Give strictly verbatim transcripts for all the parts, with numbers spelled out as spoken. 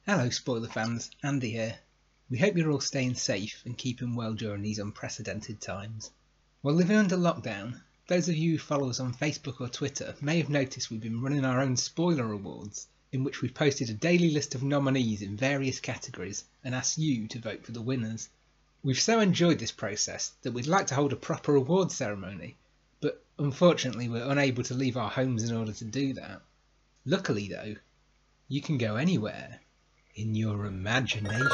Hello spoiler fans, Andy here. We hope you're all staying safe and keeping well during these unprecedented times. While living under lockdown, those of you who follow us on Facebook or Twitter may have noticed we've been running our own spoiler awards, in which we've posted a daily list of nominees in various categories and asked you to vote for the winners. We've so enjoyed this process that we'd like to hold a proper award ceremony, but unfortunately we're unable to leave our homes in order to do that. Luckily though, you can go anywhere in your imagination.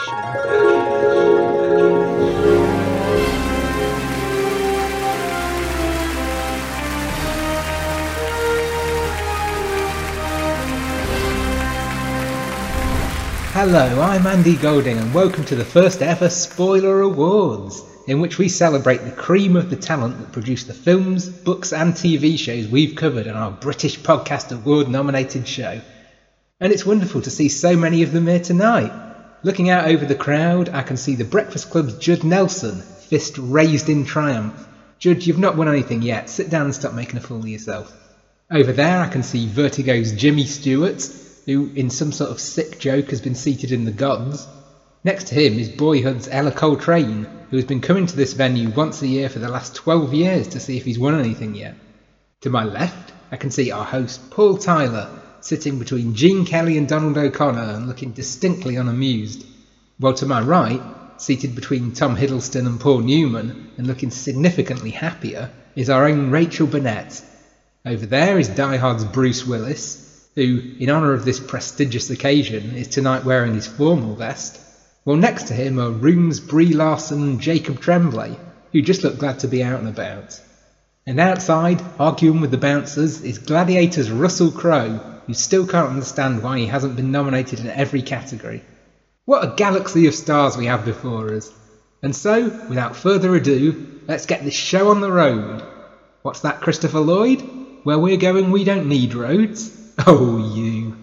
Hello, I'm Andy Golding and welcome to the first ever Spoiler Awards, in which we celebrate the cream of the talent that produced the films, books and T V shows we've covered on our British Podcast Award nominated show. And it's wonderful to see so many of them here tonight. Looking out over the crowd, I can see the Breakfast Club's Judd Nelson, fist raised in triumph. Judd, you've not won anything yet. Sit down and stop making a fool of yourself. Over there I can see Vertigo's Jimmy Stewart, who in some sort of sick joke has been seated in the gods. Next to him is Boyhood's Ella Coltrane, who has been coming to this venue once a year for the last twelve years to see if he's won anything yet. To my left, I can see our host Paul Tyler, sitting between Gene Kelly and Donald O'Connor and looking distinctly unamused. While to my right, seated between Tom Hiddleston and Paul Newman and looking significantly happier, is our own Rachel Burnett. Over there is Die Hard's Bruce Willis, who, in honour of this prestigious occasion, is tonight wearing his formal vest. While next to him are Room's Brie Larson and Jacob Tremblay, who just look glad to be out and about. And outside, arguing with the bouncers, is Gladiator's Russell Crowe, who still can't understand why he hasn't been nominated in every category. What a galaxy of stars we have before us. And so, without further ado, let's get this show on the road. What's that, Christopher Lloyd? Where we're going we don't need roads. Oh, you.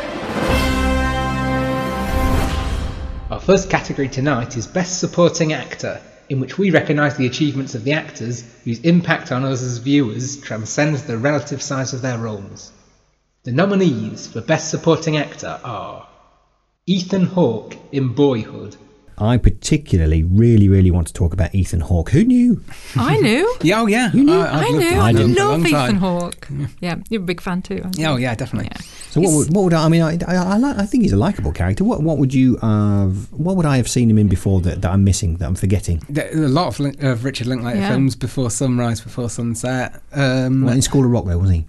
Our first category tonight is Best Supporting Actor, in which we recognise the achievements of the actors whose impact on us as viewers transcends the relative size of their roles. The nominees for Best Supporting Actor are Ethan Hawke in Boyhood. I particularly really, really want to talk about Ethan Hawke. Who knew? I knew. Yeah, oh yeah. You knew? I, I knew. I, I didn't. love Ethan Hawke. Yeah. yeah, you're a big fan too. Aren't you? Yeah, oh yeah, definitely. Yeah. So what would, what would I, I mean? I I, I, like, I think he's a likeable character. What what would you have? What would I have seen him in before that, that I'm missing, that I'm forgetting? There, a lot of, Link, of Richard Linklater yeah. films, Before Sunrise, Before Sunset. Um, well, in School of Rock, though, was he?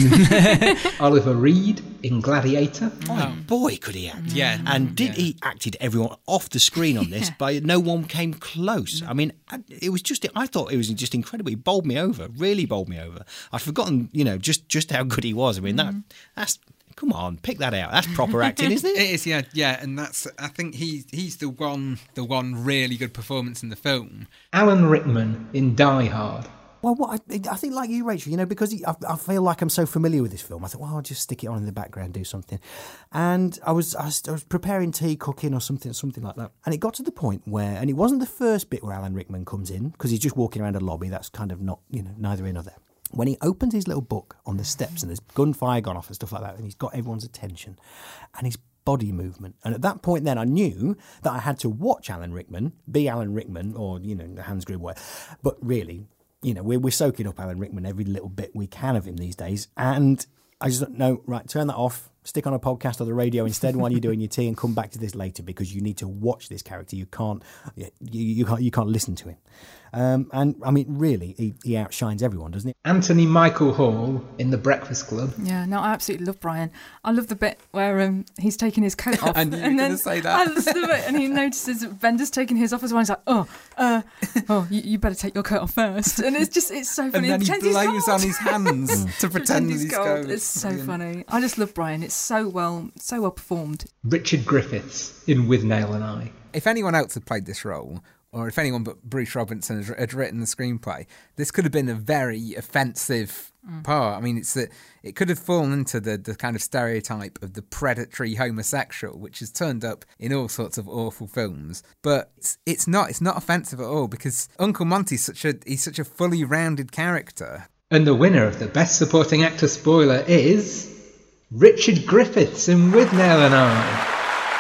Oliver Reed in Gladiator. Oh boy, could he act! Yeah, and did yeah. he acted everyone off the screen on this? yeah. But no one came close. I mean, it was just. I thought it was just incredible. He bowled me over, really bowled me over. I'd forgotten, you know, just just how good he was. I mean, that that's. Come on, pick that out. That's proper acting, isn't it? It is, yeah, yeah, and that's. I think he's he's the one, the one really good performance in the film. Alan Rickman in Die Hard. Well, what I, I think, like you, Rachel, you know, because he, I, I feel like I'm so familiar with this film. I thought, well, I'll just stick it on in the background, do something. And I was, I was, I was preparing tea, cooking, or something, something like that. And it got to the point where, and it wasn't the first bit where Alan Rickman comes in because he's just walking around a lobby. That's kind of not, you know, neither here nor there. When he opens his little book on the steps and there's gunfire gone off and stuff like that, and he's got everyone's attention and his body movement. And at that point then I knew that I had to watch Alan Rickman, be Alan Rickman, or, you know, Hans Gruber. But really, you know, we're, we're soaking up Alan Rickman every little bit we can of him these days. And I just thought, no, right, turn that off, stick on a podcast or the radio instead while you're doing your tea and come back to this later because you need to watch this character. You can't, you, you can't, you can't listen to him. Um, and I mean, really, he, he outshines everyone, doesn't he? Anthony Michael Hall in The Breakfast Club. Yeah, no, I absolutely love Brian. I love the bit where um, he's taking his coat off. I knew you were going to say that. I love the bit, and he notices that Bender's taking his off as well. He's like, oh, uh, oh, you, you better take your coat off first. And it's just, it's so funny. And then he blows on his hands to pretend he's he's cold. cold. It's so Brilliant. funny. I just love Brian. It's so well, so well performed. Richard Griffiths in With Nail and I. If anyone else had played this role, or if anyone but Bruce Robinson had, had written the screenplay, this could have been a very offensive mm. part. I mean, it's that it could have fallen into the, the kind of stereotype of the predatory homosexual, which has turned up in all sorts of awful films. But it's, it's not. It's not offensive at all because Uncle Monty's such a he's such a fully rounded character. And the winner of the Best Supporting Actor spoiler is Richard Griffiths in With Nail and I.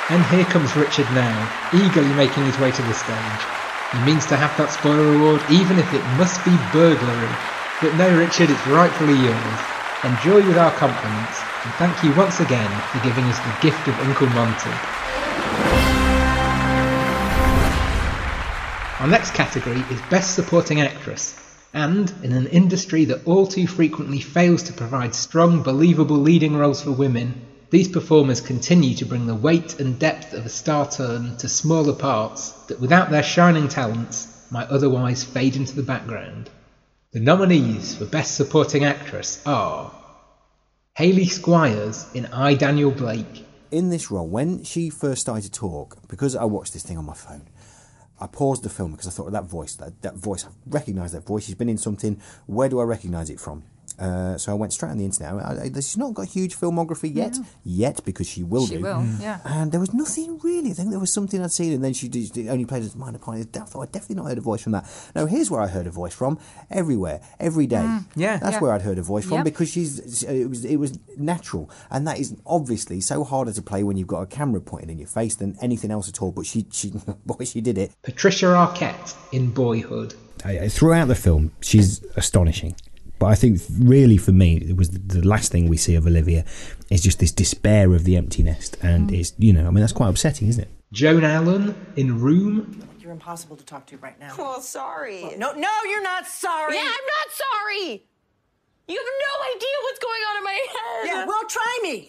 And here comes Richard now, eagerly making his way to the stage. He means to have that spoiler award, even if it must be burglary. But no, Richard, it's rightfully yours. Enjoy with our compliments, and thank you once again for giving us the gift of Uncle Monty. Our next category is Best Supporting Actress. And, in an industry that all too frequently fails to provide strong, believable leading roles for women, these performers continue to bring the weight and depth of a star turn to smaller parts that without their shining talents might otherwise fade into the background. The nominees for Best Supporting Actress are Hayley Squires in I, Daniel Blake. In this role, when she first started to talk, because I watched this thing on my phone, I paused the film because I thought of that voice, that, that voice, I recognise that voice, she's been in something, where do I recognise it from? Uh, so I went straight on the internet. I, I, she's not got a huge filmography yet, yeah. yet because she will she do. She will, yeah. And there was nothing really. I think there was something I'd seen, and then she did, only played a minor part. I thought I'd definitely not heard a voice from that. No, here's where I heard a voice from. Everywhere, every day. Mm. Yeah, that's yeah. where I'd heard a voice from yep. because she's. It was it was natural, and that is obviously so harder to play when you've got a camera pointed in your face than anything else at all. But she, she, boy, she did it. Patricia Arquette in Boyhood. I, throughout the film, she's astonishing. But I think really for me, it was the last thing we see of Olivia is just this despair of the empty nest. And mm. it's, you know, I mean, that's quite upsetting, isn't it? Joan Allen in Room. You're impossible to talk to right now. Well, sorry. Well, no, no, you're not sorry. Yeah, I'm not sorry. You have no idea what's going on in my head. Yeah, well, try me.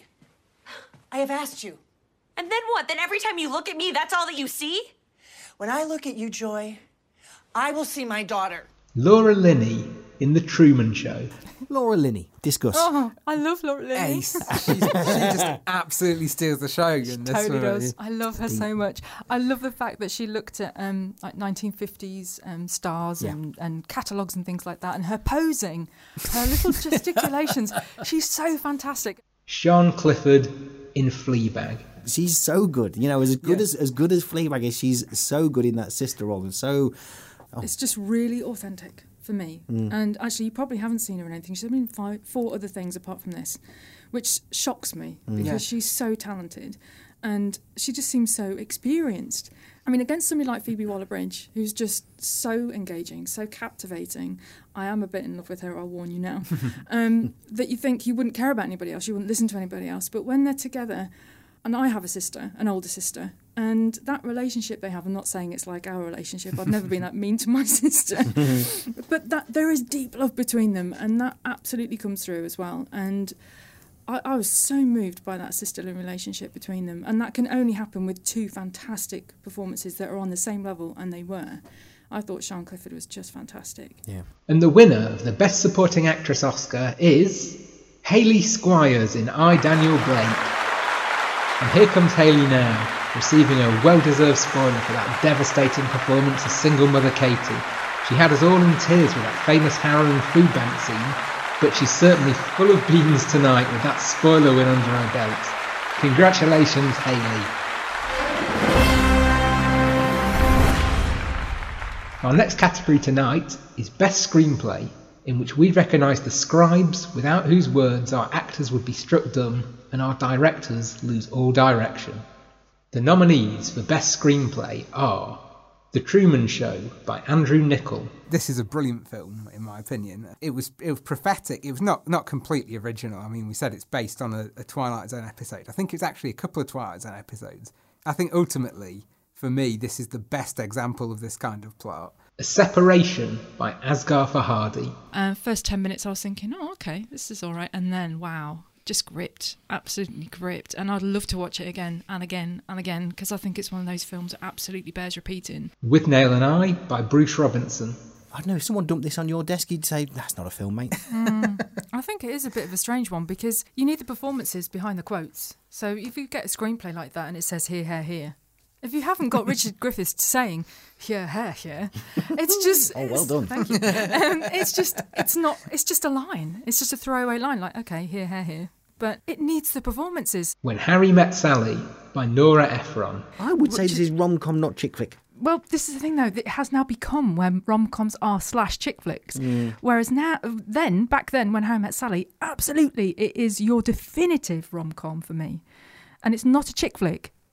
I have asked you. And then what? Then every time you look at me, that's all that you see? When I look at you, Joy, I will see my daughter. Laura Linney in The Truman Show. Laura Linney, discuss. Oh, I love Laura Linney. Ace. She's, she just absolutely steals the show in this Totally movie. does. I love her so much. I love the fact that she looked at um, like nineteen fifties um, stars Yeah. and, and catalogues and things like that, and her posing, her little gesticulations. She's so fantastic. Sian Clifford in Fleabag. She's so good. You know, as good Yeah. as as good as Fleabag is, she's so good in that sister role and so. Oh. It's just really authentic for me. Mm. And actually, you probably haven't seen her in anything. She's been in five, four other things apart from this, which shocks me Mm. because Yeah. she's so talented and she just seems so experienced. I mean, against somebody like Phoebe Waller-Bridge, who's just so engaging, so captivating, I am a bit in love with her, I'll warn you now, um, that you think you wouldn't care about anybody else, you wouldn't listen to anybody else. But when they're together, and I have a sister, an older sister, and that relationship they have, I'm not saying it's like our relationship, I've never been that mean to my sister, but that there is deep love between them, and that absolutely comes through as well. And I, I was so moved by that sisterly relationship between them, and that can only happen with two fantastic performances that are on the same level, and they were. I thought Sian Clifford was just fantastic. Yeah. And the winner of the Best Supporting Actress Oscar is Hayley Squires in I, Daniel Blake. And here comes Hayley now, receiving a well-deserved spoiler for that devastating performance as single mother Katie. She had us all in tears with that famous harrowing food bank scene, but she's certainly full of beans tonight with that spoiler win under her belt. Congratulations, Hayley. Our next category tonight is Best Screenplay, in which we recognise the scribes without whose words our actors would be struck dumb and our directors lose all direction. The nominees for Best Screenplay are The Truman Show by Andrew Niccol. This is a brilliant film, in my opinion. It was it was prophetic. It was not, not completely original. I mean, we said it's based on a, a Twilight Zone episode. I think it's actually a couple of Twilight Zone episodes. I think ultimately, for me, this is the best example of this kind of plot. A Separation by Asghar Farhadi. Uh, first ten minutes I was thinking, oh, okay, this is all right. And then, wow, just gripped, absolutely gripped. And I'd love to watch it again and again and again because I think it's one of those films that absolutely bears repeating. With Nail and I by Bruce Robinson. I don't know, if someone dumped this on your desk, you'd say, that's not a film, mate. mm, I think it is a bit of a strange one because you need the performances behind the quotes. So if you get a screenplay like that and it says here, here, here, if you haven't got Richard Griffiths saying here, here, here, it's just oh, well done. Thank you. Um, it's just it's not. It's just a line. It's just a throwaway line. Like okay, here, here, here. But it needs the performances. When Harry Met Sally by Nora Ephron. I would say this is rom-com, not chick flick. Well, this is the thing though. It has now become where rom-coms are slash chick flicks. Mm. Whereas now, then back then, when Harry Met Sally, absolutely, it is your definitive rom-com for me, and it's not a chick flick.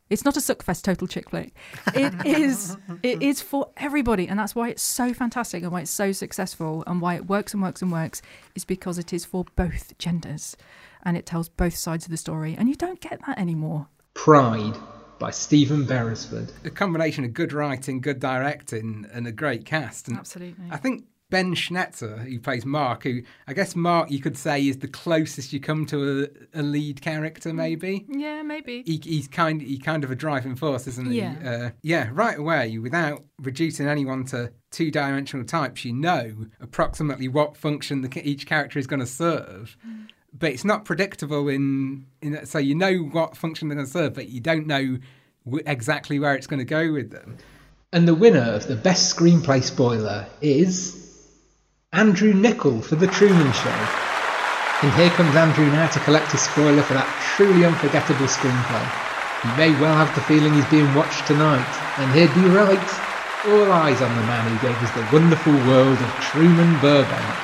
It's not a suckfest total chick flick. It is it is for everybody, and that's why it's so fantastic and why it's so successful and why it works and works and works is because it is for both genders and it tells both sides of the story, and you don't get that anymore. Pride by Stephen Beresford. A combination of good writing, good directing and a great cast. And Absolutely. I think Ben Schnetzer, who plays Mark, who I guess Mark you could say is the closest you come to a, a lead character, maybe. Yeah, maybe. He, he's kind he kind of a driving force, isn't he? Yeah. Uh, yeah, right away, without reducing anyone to two-dimensional types, you know approximately what function the, each character is going to serve. Mm. But it's not predictable in, in... So you know what function they're going to serve, but you don't know w- exactly where it's going to go with them. And the winner of the Best Screenplay Spoiler is Andrew Niccol for The Truman Show. And here comes Andrew now to collect his spoiler for that truly unforgettable screenplay. You may well have the feeling he's being watched tonight, and he'd be right. All eyes on the man who gave us the wonderful world of Truman Burbank.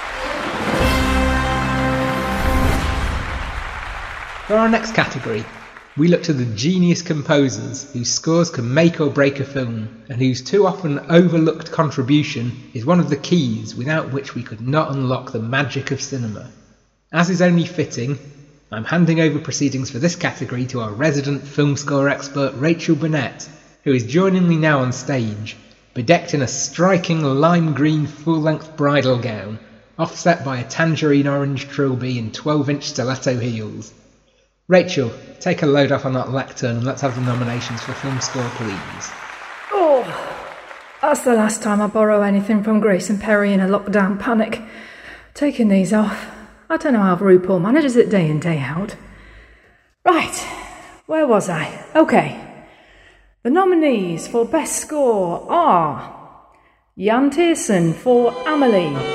For our next category, we look to the genius composers whose scores can make or break a film, and whose too often overlooked contribution is one of the keys without which we could not unlock the magic of cinema. As is only fitting, I'm handing over proceedings for this category to our resident film score expert Rachel Burnett, who is joining me now on stage, bedecked in a striking lime green full-length bridal gown, offset by a tangerine orange trilby and twelve-inch stiletto heels. Rachel, take a load off on that lectern and let's have the nominations for film score, please. Oh, that's the last time I borrow anything from Grace and Perry in a lockdown panic. Taking these off. I don't know how RuPaul manages it day in, day out. Right, where was I? Okay. The nominees for Best Score are Jan Tiersen for Amelie.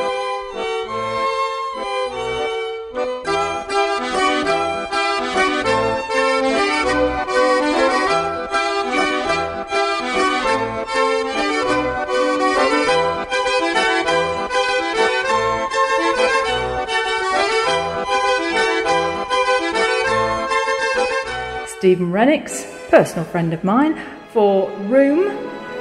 Stephen Rennicks, personal friend of mine, for Room.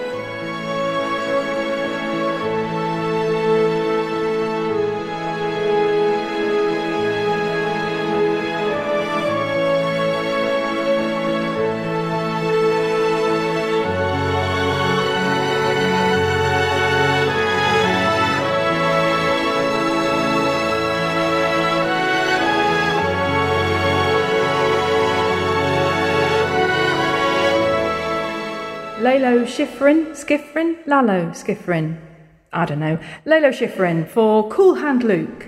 Lalo Schifrin, Schifrin, Lalo Schifrin, I don't know, Lalo Schifrin for Cool Hand Luke.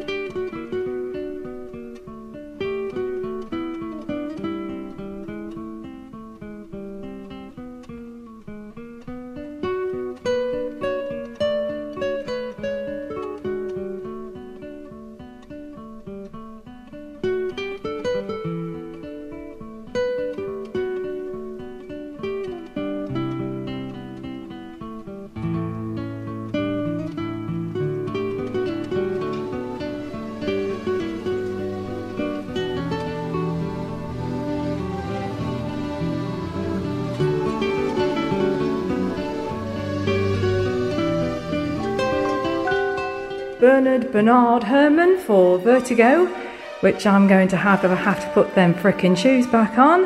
Bernard Bernard Herrmann for Vertigo, which I'm going to have to have to put them frickin' shoes back on.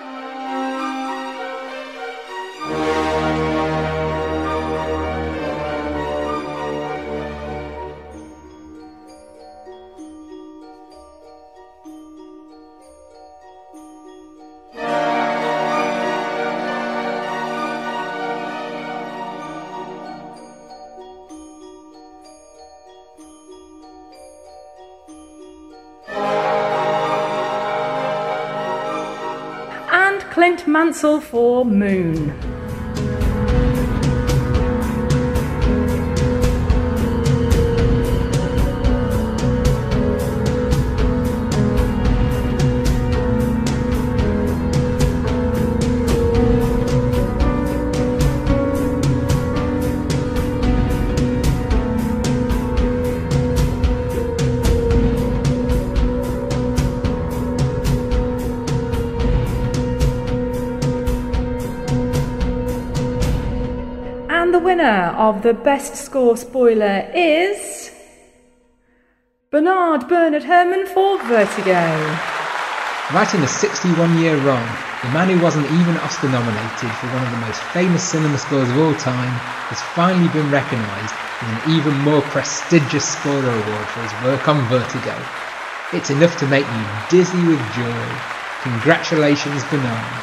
Clint Mansell for Moon. the winner of the best score spoiler is Bernard Bernard Herrmann for Vertigo. Writing a sixty-one-year run, the man who wasn't even Oscar nominated for one of the most famous cinema scores of all time has finally been recognised with an even more prestigious spoiler award for his work on Vertigo. It's enough to make you dizzy with joy. Congratulations, Bernard.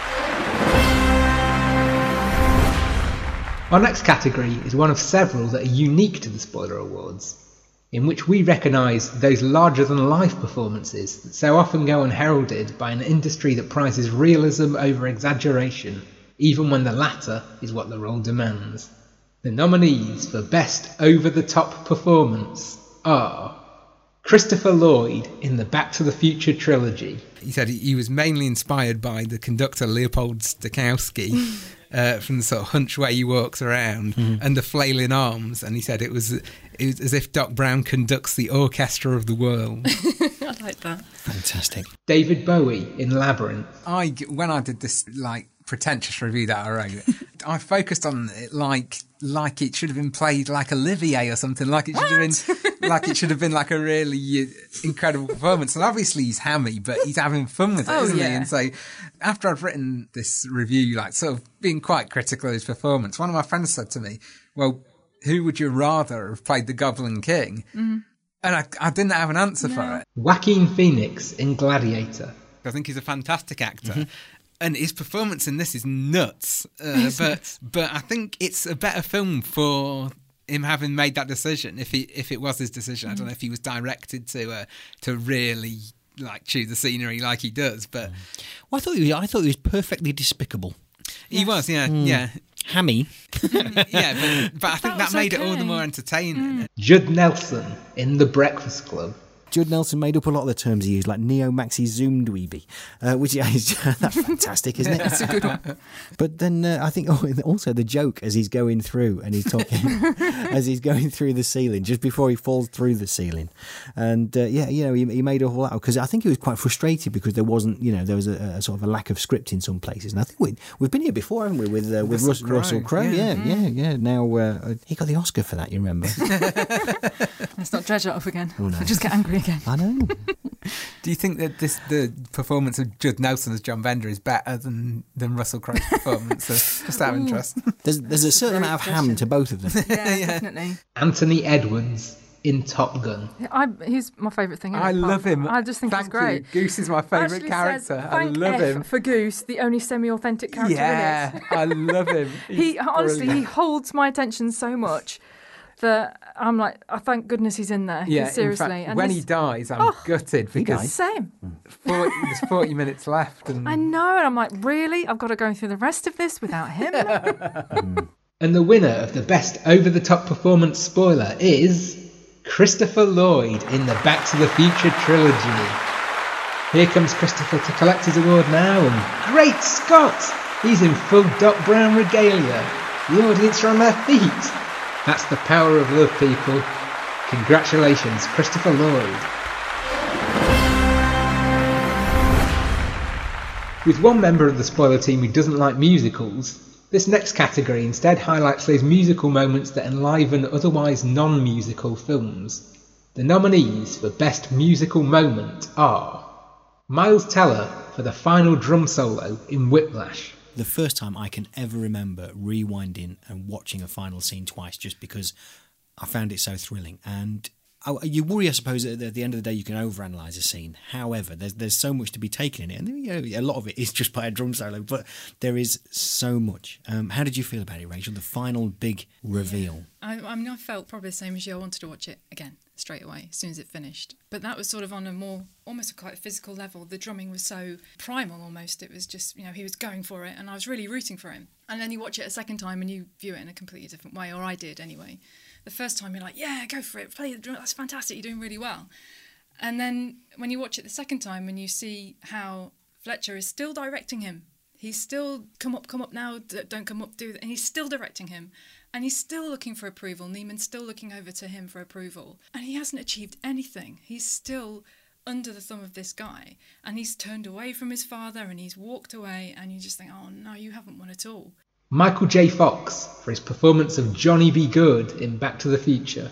Our next category is one of several that are unique to the Spoiler Awards, in which we recognise those larger-than-life performances that so often go unheralded by an industry that prizes realism over exaggeration, even when the latter is what the role demands. The nominees for Best Over-the-Top Performance are Christopher Lloyd in the Back to the Future trilogy. He said he was mainly inspired by the conductor Leopold Stokowski uh, from the sort of hunch way he walks around mm. and the flailing arms. And he said it was, it was as if Doc Brown conducts the orchestra of the world. I like that. Fantastic. David Bowie in Labyrinth. I, when I did this like pretentious review that I wrote, I focused on it like like it should have been played like Olivier or something, like it should what? have been like it should have been like a really uh, incredible performance. And obviously he's hammy, but he's having fun with it, oh, isn't yeah. he? And so after I've written this review, like sort of being quite critical of his performance, one of my friends said to me, "Well, who would you rather have played the Goblin King?" Mm-hmm. And I, I didn't have an answer no. for it. Joaquin Phoenix in Gladiator. I think he's a fantastic actor. Mm-hmm. And his performance in this is nuts. Uh, but but I think it's a better film for him having made that decision. If he if it was his decision, mm. I don't know if he was directed to uh, to really like chew the scenery like he does. But well, I thought he was, I thought he was perfectly despicable. He yes. was, yeah, mm. yeah. Hammy. yeah, but, but I think that, that made okay. it all the more entertaining. Mm. Judd Nelson in The Breakfast Club. Judd Nelson made up a lot of the terms he used, like neo-maxi zoom dweeby, uh, which is that's fantastic, isn't it? That's a good one. But then uh, I think oh, also the joke as he's going through and he's talking as he's going through the ceiling just before he falls through the ceiling, and uh, yeah, you know, he, he made all that because I think he was quite frustrated because there wasn't, you know, there was a, a sort of a lack of script in some places, and I think we we've been here before, haven't we, with uh, with Russell Crowe? Russell Crowe, yeah, yeah, yeah. yeah. Now uh, he got the Oscar for that, you remember? Let's not dredge it up again. Oh, no. I'll just get angry again. I know. Do you think that this the performance of Judd Nelson as John Bender is better than, than Russell Crowe's performance? Just out of interest. There's, there's a certain amount of ham to both of them. Yeah, yeah, definitely. Anthony Edwards in Top Gun. I, he's my favourite thing. I love him. I just think Thank he's great. You. Goose is my favourite character. Says, I love F him. For Goose, the only semi-authentic character yeah, in it. I love him. He's he honestly, brilliant. he holds my attention so much that I'm like, oh, thank goodness he's in there. Yeah, seriously. In fact, and when this, he dies, I'm oh, gutted because same. forty, there's forty minutes left. And I know, and I'm like, really? I've got to go through the rest of this without him? mm. And the winner of the best over-the-top performance spoiler is Christopher Lloyd in the Back to the Future trilogy. Here comes Christopher to collect his award now, and great Scott! He's in full Doc Brown regalia. The audience are on their feet. That's the power of love, people. Congratulations, Christopher Lloyd. With one member of the spoiler team who doesn't like musicals, this next category instead highlights those musical moments that enliven otherwise non-musical films. The nominees for Best Musical Moment are Miles Teller for the final drum solo in Whiplash. The first time I can ever remember rewinding and watching a final scene twice just because I found it so thrilling. And I, you worry, I suppose, that at the end of the day you can overanalyze a scene. However, there's there's so much to be taken in it. And you know, a lot of it is just by a drum solo, but there is so much. Um, how did you feel about it, Rachel? The final big reveal. Yeah. I, I mean, I felt probably the same as you. I wanted to watch it again straight away as soon as it finished. But that was sort of on a more, almost a quite a physical level. The drumming was so primal almost. It was just, you know, he was going for it and I was really rooting for him. And then you watch it a second time and you view it in a completely different way, or I did anyway. The first time you're like, yeah, go for it, play the drum, that's fantastic, you're doing really well. And then when you watch it the second time and you see how Fletcher is still directing him, he's still, come up, come up now, don't come up, do that, and he's still directing him. And he's still looking for approval. Neiman's still looking over to him for approval. And he hasn't achieved anything. He's still under the thumb of this guy. And he's turned away from his father and he's walked away. And you just think, oh, no, you haven't won at all. Michael J. Fox for his performance of Johnny B. Good in Back to the Future.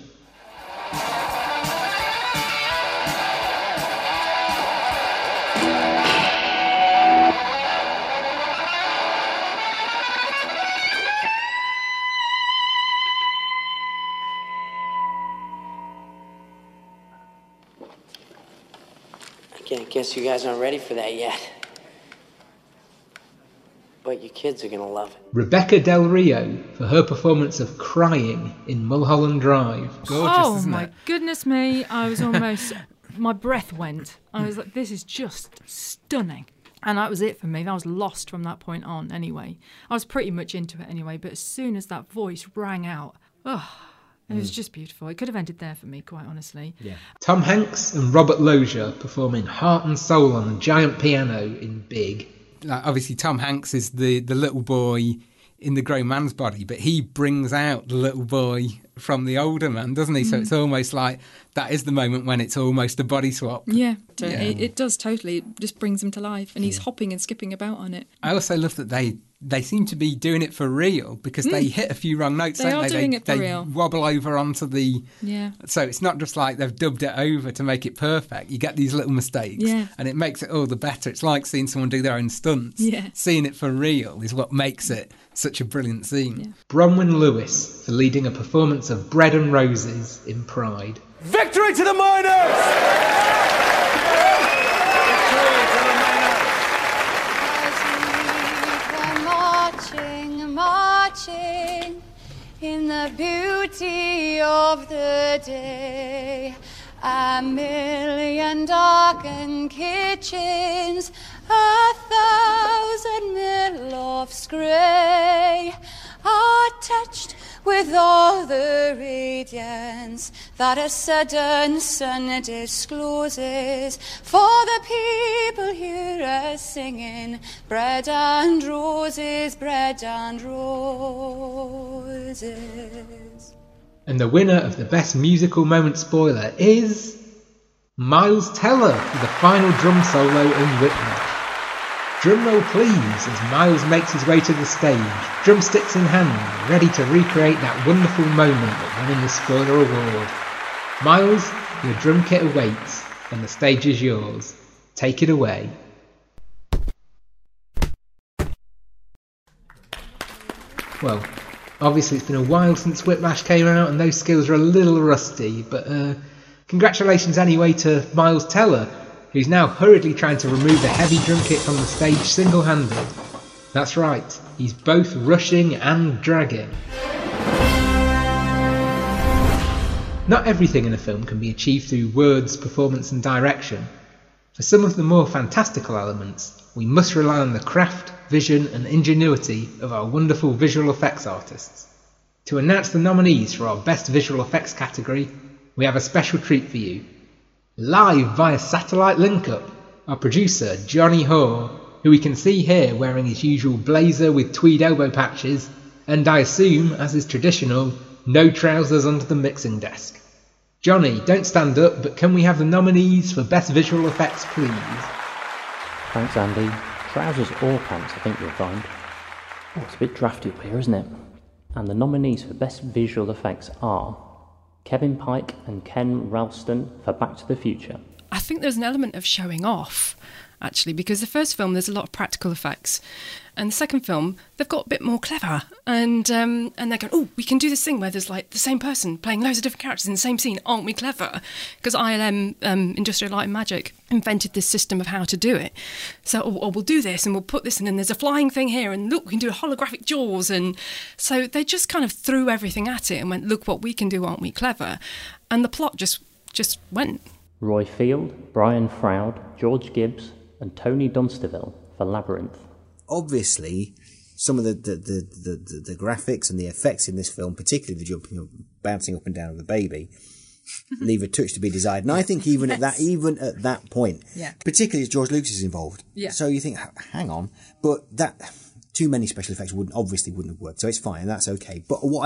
I guess you guys aren't ready for that yet. But your kids are gonna love it. Rebecca Del Rio for her performance of Crying in Mulholland Drive. Gorgeous, oh isn't my it? goodness me, I was almost, my breath went. I was like, this is just stunning. And that was it for me. I was lost from that point on anyway. I was pretty much into it anyway, but as soon as that voice rang out, oh, it was just beautiful. It could have ended there for me, quite honestly. Yeah. Tom Hanks and Robert Loggia performing Heart and Soul on a giant piano in Big. Like, obviously, Tom Hanks is the, the little boy in the grown man's body, but he brings out the little boy from the older man, doesn't he? Mm. So it's almost like that is the moment when it's almost a body swap. Yeah, Yeah. It, it does totally. It just brings him to life, and he's hopping and skipping about on it. I also love that they they seem to be doing it for real because they hit a few wrong notes, They don't are they? doing they it for they real. wobble over onto the... Yeah. So it's not just like they've dubbed it over to make it perfect. You get these little mistakes, Yeah. and it makes it all the better. It's like seeing someone do their own stunts. Yeah. Seeing it for real is what makes it such a brilliant scene. Yeah. Bronwyn Lewis for leading a performance of Bread and Roses in Pride. Victory to the Miners! Marching, marching in the beauty of the day. A million darkened kitchens, a thousand mill-lofts grey are touched with all the radiance that a sudden sun discloses. For the people here are singing bread and roses, bread and roses. And the winner of the Best Musical Moment spoiler is Miles Teller for the final drum solo in Whiplash. Drumroll please as Miles makes his way to the stage, drumsticks in hand, ready to recreate that wonderful moment that won him the spoiler award. Miles, your drum kit awaits, and the stage is yours. Take it away. Well, obviously it's been a while since Whiplash came out and those skills are a little rusty, but uh, congratulations anyway to Miles Teller, who's now hurriedly trying to remove the heavy drum kit from the stage single-handed. That's right, he's both rushing and dragging. Not everything in a film can be achieved through words, performance and direction. For some of the more fantastical elements, we must rely on the craft, vision and ingenuity of our wonderful visual effects artists. To announce the nominees for our Best Visual Effects category, we have a special treat for you. Live via satellite link-up, our producer Johnny Hoare, who we can see here wearing his usual blazer with tweed elbow patches, and I assume, as is traditional, no trousers under the mixing desk. Johnny, don't stand up, but can we have the nominees for Best Visual Effects, please? Thanks, Andy. Trousers or pants, I think you'll find. Oh, it's a bit drafty up here, isn't it? And the nominees for Best Visual Effects are Kevin Pike and Ken Ralston for Back to the Future. I think there's an element of showing off, actually, because the first film there's a lot of practical effects, and the second film they've got a bit more clever, and um, and they're going, oh, we can do this thing where there's like the same person playing loads of different characters in the same scene. Aren't we clever? Because I L M, um, Industrial Light and Magic, invented this system of how to do it. So, oh, oh, we'll do this, and we'll put this, and then there's a flying thing here, and look, we can do a holographic Jaws, and so they just kind of threw everything at it and went, look what we can do, aren't we clever? And the plot just just went. Roy Field, Brian Froud, George Gibbs and Tony Dunsterville for Labyrinth. Obviously, some of the the, the, the, the graphics and the effects in this film, particularly the jumping up, bouncing up and down of the baby, leave a touch to be desired. And I think even yes. at that even at that point, yeah. particularly as George Lucas is involved, yeah. so you think, hang on, but that too many special effects wouldn't obviously wouldn't have worked. So it's fine, that's okay. But what I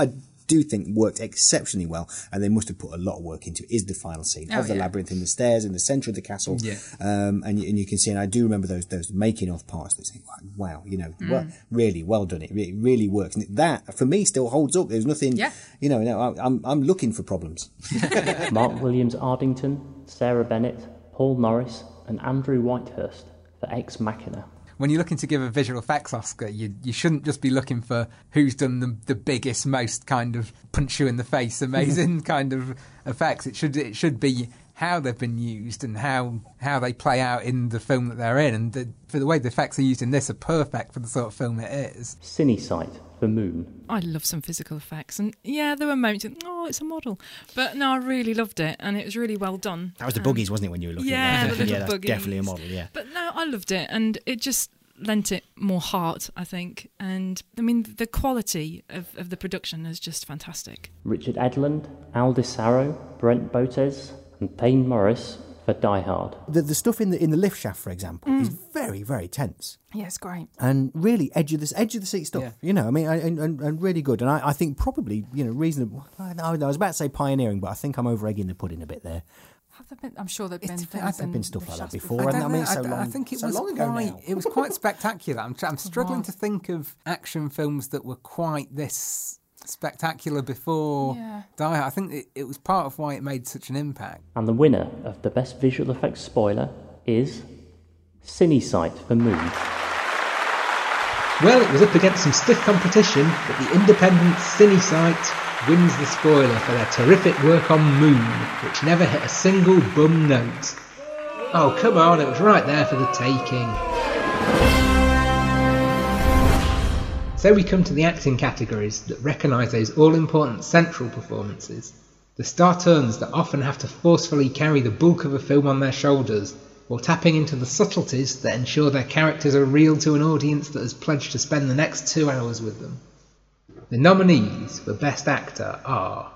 do think worked exceptionally well, and they must have put a lot of work into it, is the final scene Oh, of the yeah. labyrinth in the stairs in the centre of the castle. Yeah. Um, and, you, and you can see, and I do remember those those making of parts that say, wow, you know, Mm. well, really well done. It really, really works. And that, for me, still holds up. There's nothing, Yeah. you know, no, I, I'm, I'm looking for problems. Mark Williams Ardington, Sarah Bennett, Paul Norris, and Andrew Whitehurst for Ex Machina. When you're looking to give a visual effects Oscar, you you shouldn't just be looking for who's done the, the biggest, most kind of punch you in the face, amazing kind of effects. It should it should be how they've been used and how how they play out in the film that they're in. And the, for the way the effects are used in this are perfect for the sort of film it is. Cinesight for Moon. I love some physical effects, and yeah, there were moments of, oh, it's a model, but no, I really loved it, and it was really well done. That was the Um, boogies, wasn't it, when you were looking yeah, at that? the little yeah, that's boogies. definitely a model, yeah. But no, I loved it, and it just lent it more heart, I think. And I mean, the quality of, of the production is just fantastic. Richard Edlund, Al DiSarro, Brent Botez, and Payne Morris for Die Hard. The, the stuff in the in the lift shaft, for example, Mm. is very, very tense. Yeah, it's great. And really edge of the edge of the seat stuff, Yeah. you know. I mean, and, and, and really good. And I, I think probably, you know, reasonable. I, I was about to say pioneering, but I think I'm over egging the pudding a bit there. Have there been, I'm sure there've been It's- things. I've been in stuff the like that shafts before. I, Well, don't I mean, know, so I, don't- I long- think it so was long ago quite. now. It was quite spectacular. I'm, tr- I'm struggling was. to think of action films that were quite this spectacular before Yeah. Die Hard. I think it, it was part of why it made such an impact. And the winner of the Best Visual Effects spoiler is Cinesight for Moon. Well, it was up against some stiff competition, but the independent Cinesight wins the spoiler for their terrific work on Moon, which never hit a single bum note. Oh, come on, it was right there for the taking. So we come to the acting categories that recognise those all-important central performances. The star turns that often have to forcefully carry the bulk of a film on their shoulders, while tapping into the subtleties that ensure their characters are real to an audience that has pledged to spend the next two hours with them. The nominees for Best Actor are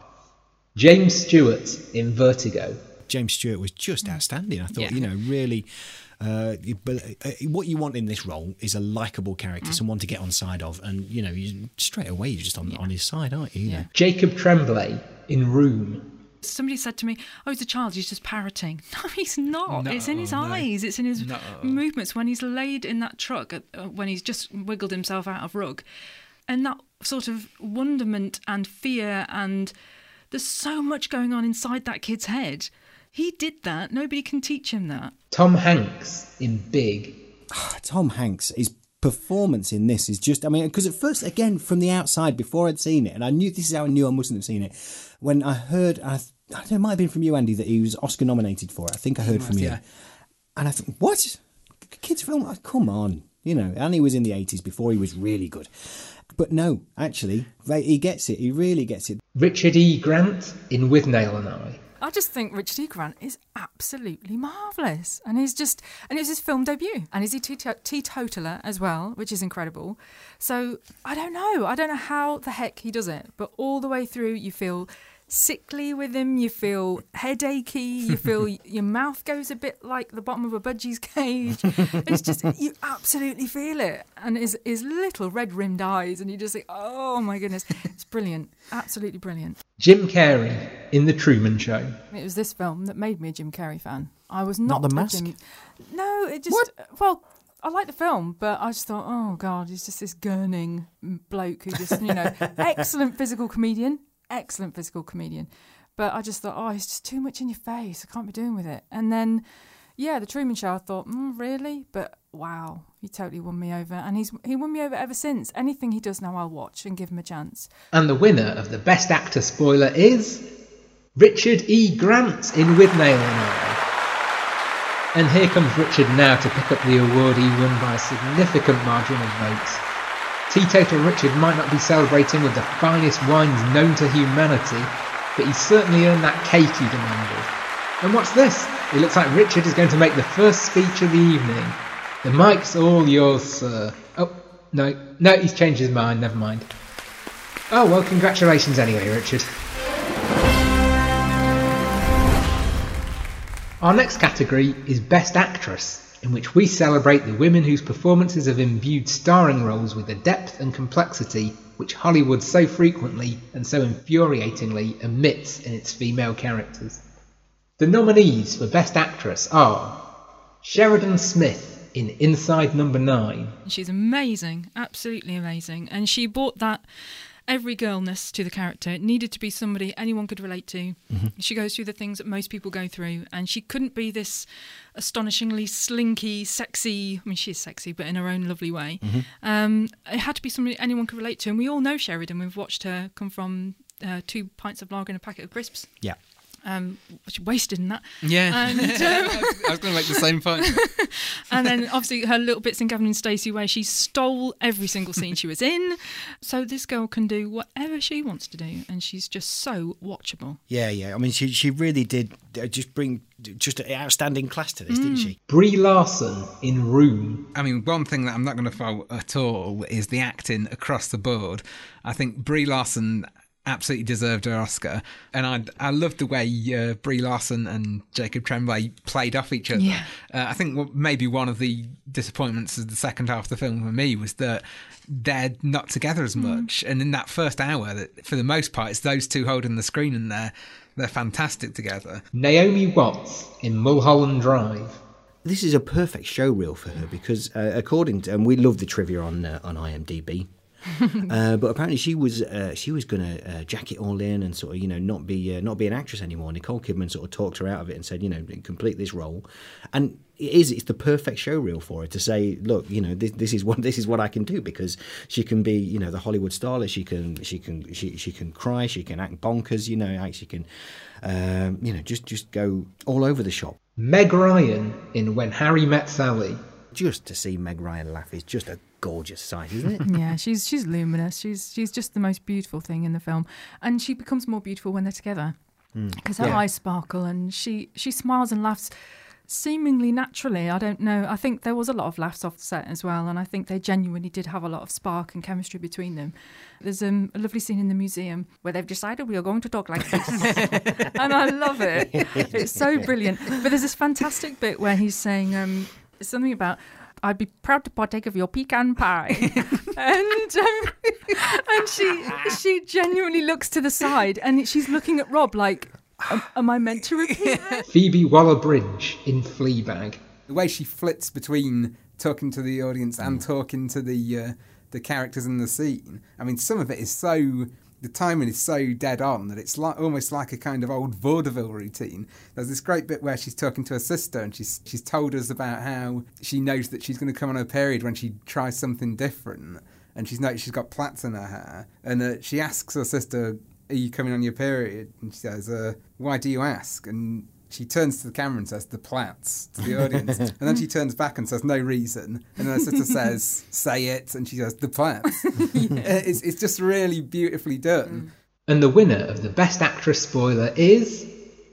James Stewart in Vertigo. James Stewart was just outstanding. I thought, Yeah. you know, really, uh, you- but uh, what you want in this role is a likeable character, someone to get on side of, and you know, you, straight away you're just on, on his side, aren't you? you know? Jacob Tremblay in Room. Somebody said to me, oh, he's a child, he's just parroting. No, he's not. No, it's in his no. eyes. It's in his No. movements. When he's laid in that truck, uh, when he's just wiggled himself out of rug. And that sort of wonderment and fear, and there's so much going on inside that kid's head. He did that. Nobody can teach him that. Tom Hanks in Big. Tom Hanks, his performance in this is just, I mean, because at first, again, from the outside, before I'd seen it, and I knew, this is how I knew I mustn't have seen it, when I heard, I, I don't know, it might have been from you, Andy, that he was Oscar nominated for it. I think I heard was, from you. yeah. And I thought, what? Kids film? Oh, come on. You know, and he was in the eighties before he was really good. But no, actually, he gets it. He really gets it. Richard E. Grant in With Nail and I. I just think Richard E. Grant is absolutely marvellous. And he's just, and it was his film debut. And he's a teeto- teetotaler as well, which is incredible. So I don't know. I don't know how the heck he does it. But all the way through, you feel sickly with him. You feel headachy. You feel your mouth goes a bit like the bottom of a budgie's cage. It's just, you absolutely feel it. And his, his little red-rimmed eyes. And you just think, oh my goodness. It's brilliant. Absolutely brilliant. Jim Carrey in The Truman Show. It was this film that made me a Jim Carrey fan. I was not, Not The a Mask? Jim... No, it just... Well, I like the film, but I just thought, oh, God, he's just this gurning bloke who just, you know, excellent physical comedian, excellent physical comedian. But I just thought, oh, he's just too much in your face. I can't be doing with it. And then, yeah, The Truman Show, I thought, mm, really? But wow, he totally won me over. And he's he won me over ever since. Anything he does now, I'll watch and give him a chance. And the winner of the Best Actor spoiler is Richard E. Grant in With Nail and I. And here comes Richard now to pick up the award he won by a significant margin of votes. Teetotal Richard might not be celebrating with the finest wines known to humanity, but he's certainly earned that cake he demanded. And what's this? It looks like Richard is going to make the first speech of the evening. The mic's all yours, sir. Oh, no, no, he's changed his mind, never mind. Oh, well, congratulations anyway, Richard. Our next category is Best Actress, in which we celebrate the women whose performances have imbued starring roles with the depth and complexity which Hollywood so frequently and so infuriatingly omits in its female characters. The nominees for Best Actress are Sheridan Smith in Inside Number Nine. She's amazing, absolutely amazing. And she brought that every girlness to the character. It needed to be somebody anyone could relate to. Mm-hmm. She goes through the things that most people go through, and she couldn't be this astonishingly slinky, sexy, I mean, she is sexy, but in her own lovely way. Mm-hmm. Um, it had to be somebody anyone could relate to, and we all know Sheridan. We've watched her come from uh, two pints of lager and a packet of crisps. Yeah. Um, which wasted in that. Yeah. And, um, I was going to make the same point. And then obviously her little bits in Gavin and Stacey where she stole every single scene she was in. So this girl can do whatever she wants to do, and she's just so watchable. Yeah, yeah. I mean, she she really did just bring just an outstanding class to this, mm. didn't she? Brie Larson in Room. I mean, one thing that I'm not going to fault at all is the acting across the board. I think Brie Larson absolutely deserved her Oscar, and I I loved the way uh, Brie Larson and Jacob Tremblay played off each other. Yeah. Uh, I think what maybe one of the disappointments of the second half of the film for me was that they're not together as much, mm. and in that first hour, that for the most part, it's those two holding the screen, and they're they're fantastic together. Naomi Watts in Mulholland Drive. This is a perfect showreel for her because, uh, according to, and we love the trivia on uh, on IMDb. uh, but apparently she was uh, she was going to uh, jack it all in and sort of, you know, not be uh, not be an actress anymore. Nicole Kidman sort of talked her out of it and said, you know, complete this role. And it is it's the perfect showreel for her to say, look, you know, this, this is what this is what I can do, because she can be, you know, the Hollywood starlet. She can she can she she can cry. She can act bonkers. You know, she can um, you know just just go all over the shop. Meg Ryan in When Harry Met Sally. Just to see Meg Ryan laugh is just a gorgeous sight, isn't it? Yeah, she's she's luminous. She's she's just the most beautiful thing in the film, and she becomes more beautiful when they're together because mm. her yeah. eyes sparkle and she she smiles and laughs seemingly naturally. I don't know. I think there was a lot of laughs off the set as well, and I think they genuinely did have a lot of spark and chemistry between them. There's um, a lovely scene in the museum where they've decided we are going to talk like this, and I love it. It's so brilliant. But there's this fantastic bit where he's saying um, something about, I'd be proud to partake of your pecan pie. and um, and she she genuinely looks to the side and she's looking at Rob like, am, am I meant to repeat it? Phoebe Waller-Bridge in Fleabag. The way she flits between talking to the audience and mm. talking to the uh, the characters in the scene. I mean, some of it is so... The timing is so dead on that it's like almost like a kind of old vaudeville routine. There's this great bit where she's talking to her sister and she's she's told us about how she knows that she's going to come on her period when she tries something different, and she's noticed she's got plaits in her hair, and uh, she asks her sister, "Are you coming on your period?" And she says, uh, "Why do you ask?" And she turns to the camera and says, "The plaits," to the audience. And then she turns back and says, "No reason." And then her sister says, "Say it." And she says, "The plaits." Yeah. It's, it's just really beautifully done. And the winner of the Best Actress spoiler is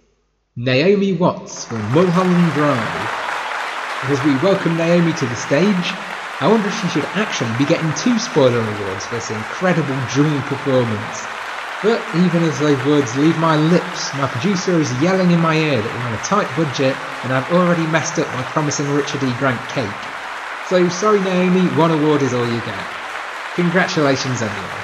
Naomi Watts from Mulholland Drive. And as we welcome Naomi to the stage, I wonder if she should actually be getting two spoiler awards for this incredible dual performance. But even as those words leave my lips, my producer is yelling in my ear that we're on a tight budget and I've already messed up my promising Richard E. Grant cake. So sorry Naomi, one award is all you get. Congratulations anyway.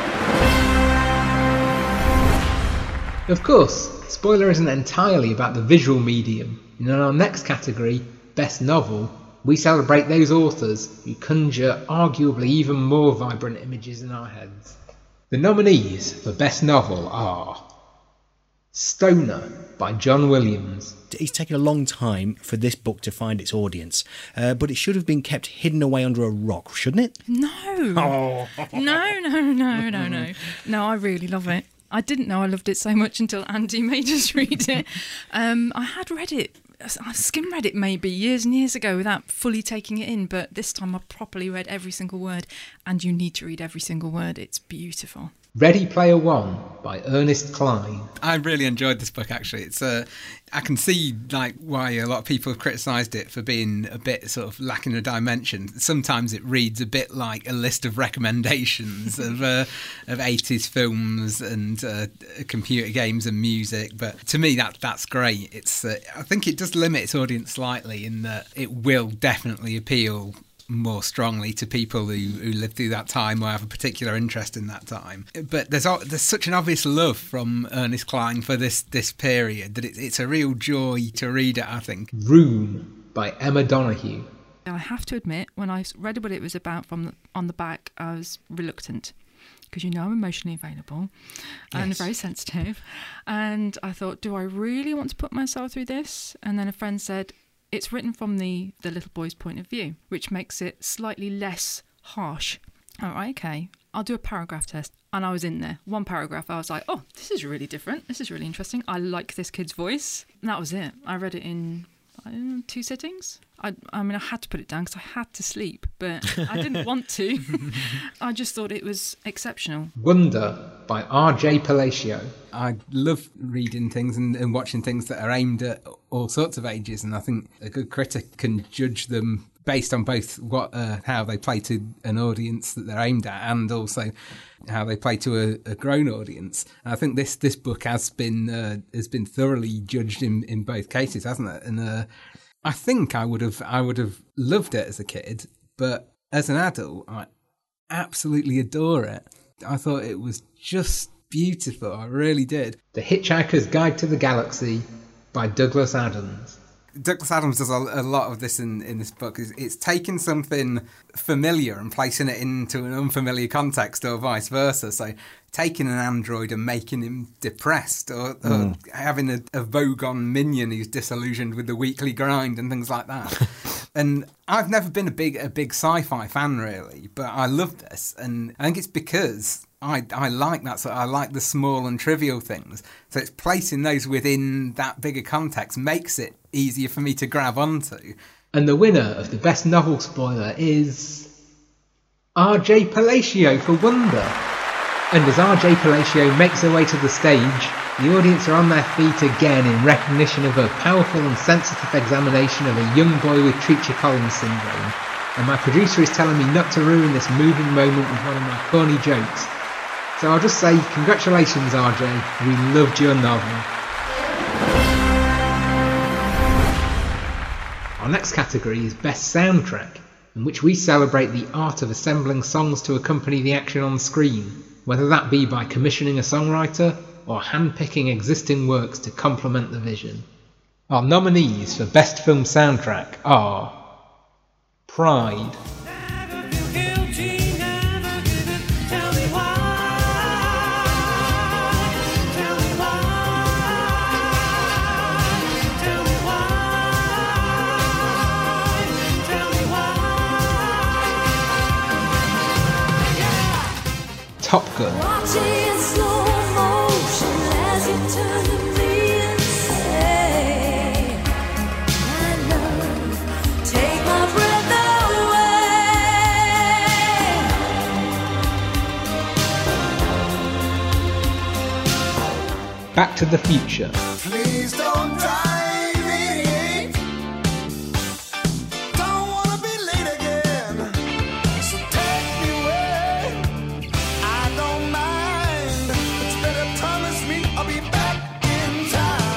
Of course, spoiler isn't entirely about the visual medium, and in our next category, Best Novel, we celebrate those authors who conjure arguably even more vibrant images in our heads. The nominees for Best Novel are Stoner by John Williams. It's taken a long time for this book to find its audience, uh, but it should have been kept hidden away under a rock, shouldn't it? No. Oh. No, no, no, no, no. No, I really love it. I didn't know I loved it so much until Andy made us read it. Um, I had read it. I skim read it maybe years and years ago without fully taking it in, but this time I properly read every single word, and you need to read every single word. It's beautiful. Ready Player One by Ernest Cline. I really enjoyed this book, actually. It's uh, I can see like why a lot of people have criticised it for being a bit sort of lacking a dimension. Sometimes it reads a bit like a list of recommendations of uh, of eighties films and uh, computer games and music. But to me, that that's great. It's uh, I think it does does limit its audience slightly in that it will definitely appeal more strongly to people who, who lived through that time or have a particular interest in that time. But there's there's such an obvious love from Ernest Cline for this this period that it, it's a real joy to read it, I think. Room by Emma Donoghue. I have to admit, when I read what it was about from the, on the back, I was reluctant. Because you know I'm emotionally available and Yes. very sensitive. And I thought, do I really want to put myself through this? And then a friend said, it's written from the, the little boy's point of view, which makes it slightly less harsh. All right, okay, I'll do a paragraph test. And I was in there. One paragraph, I was like, oh, this is really different. This is really interesting. I like this kid's voice. And that was it. I read it in I don't know, two sittings. I, I mean, I had to put it down because I had to sleep, but I didn't want to. I just thought it was exceptional. Wonder by R J Palacio. I love reading things and, and watching things that are aimed at all sorts of ages, and I think a good critic can judge them based on both what uh, how they play to an audience that they're aimed at and also how they play to a, a grown audience. And I think this this book has been uh, has been thoroughly judged in, in both cases, hasn't it? And uh, I think I would have I would have loved it as a kid, but as an adult, I absolutely adore it. I thought it was just beautiful. I really did. The Hitchhiker's Guide to the Galaxy by Douglas Adams. Douglas Adams does a, a lot of this in, in this book. It's, it's taking something familiar and placing it into an unfamiliar context or vice versa. So taking an android and making him depressed or, mm. or having a, a Vogon minion who's disillusioned with the weekly grind and things like that. And I've never been a big a big sci-fi fan, really, but I love this. And I think it's because I, I like that sort of, I like the small and trivial things. So it's placing those within that bigger context makes it easier for me to grab onto. And the winner of the best novel spoiler is R J Palacio for Wonder. And as R J Palacio makes her way to the stage, the audience are on their feet again in recognition of her powerful and sensitive examination of a young boy with Treacher-Collins syndrome. And my producer is telling me not to ruin this moving moment with one of my corny jokes. So I'll just say, congratulations, R J. We loved your novel. Our next category is Best Soundtrack, in which we celebrate the art of assembling songs to accompany the action on screen, whether that be by commissioning a songwriter or handpicking existing works to complement the vision. Our nominees for Best Film Soundtrack are Pride, Top Gun, Back to the Future, Please don't drive me. Don't wanna be late again. So take me away. I don't mind. It's better promise me I'll be back in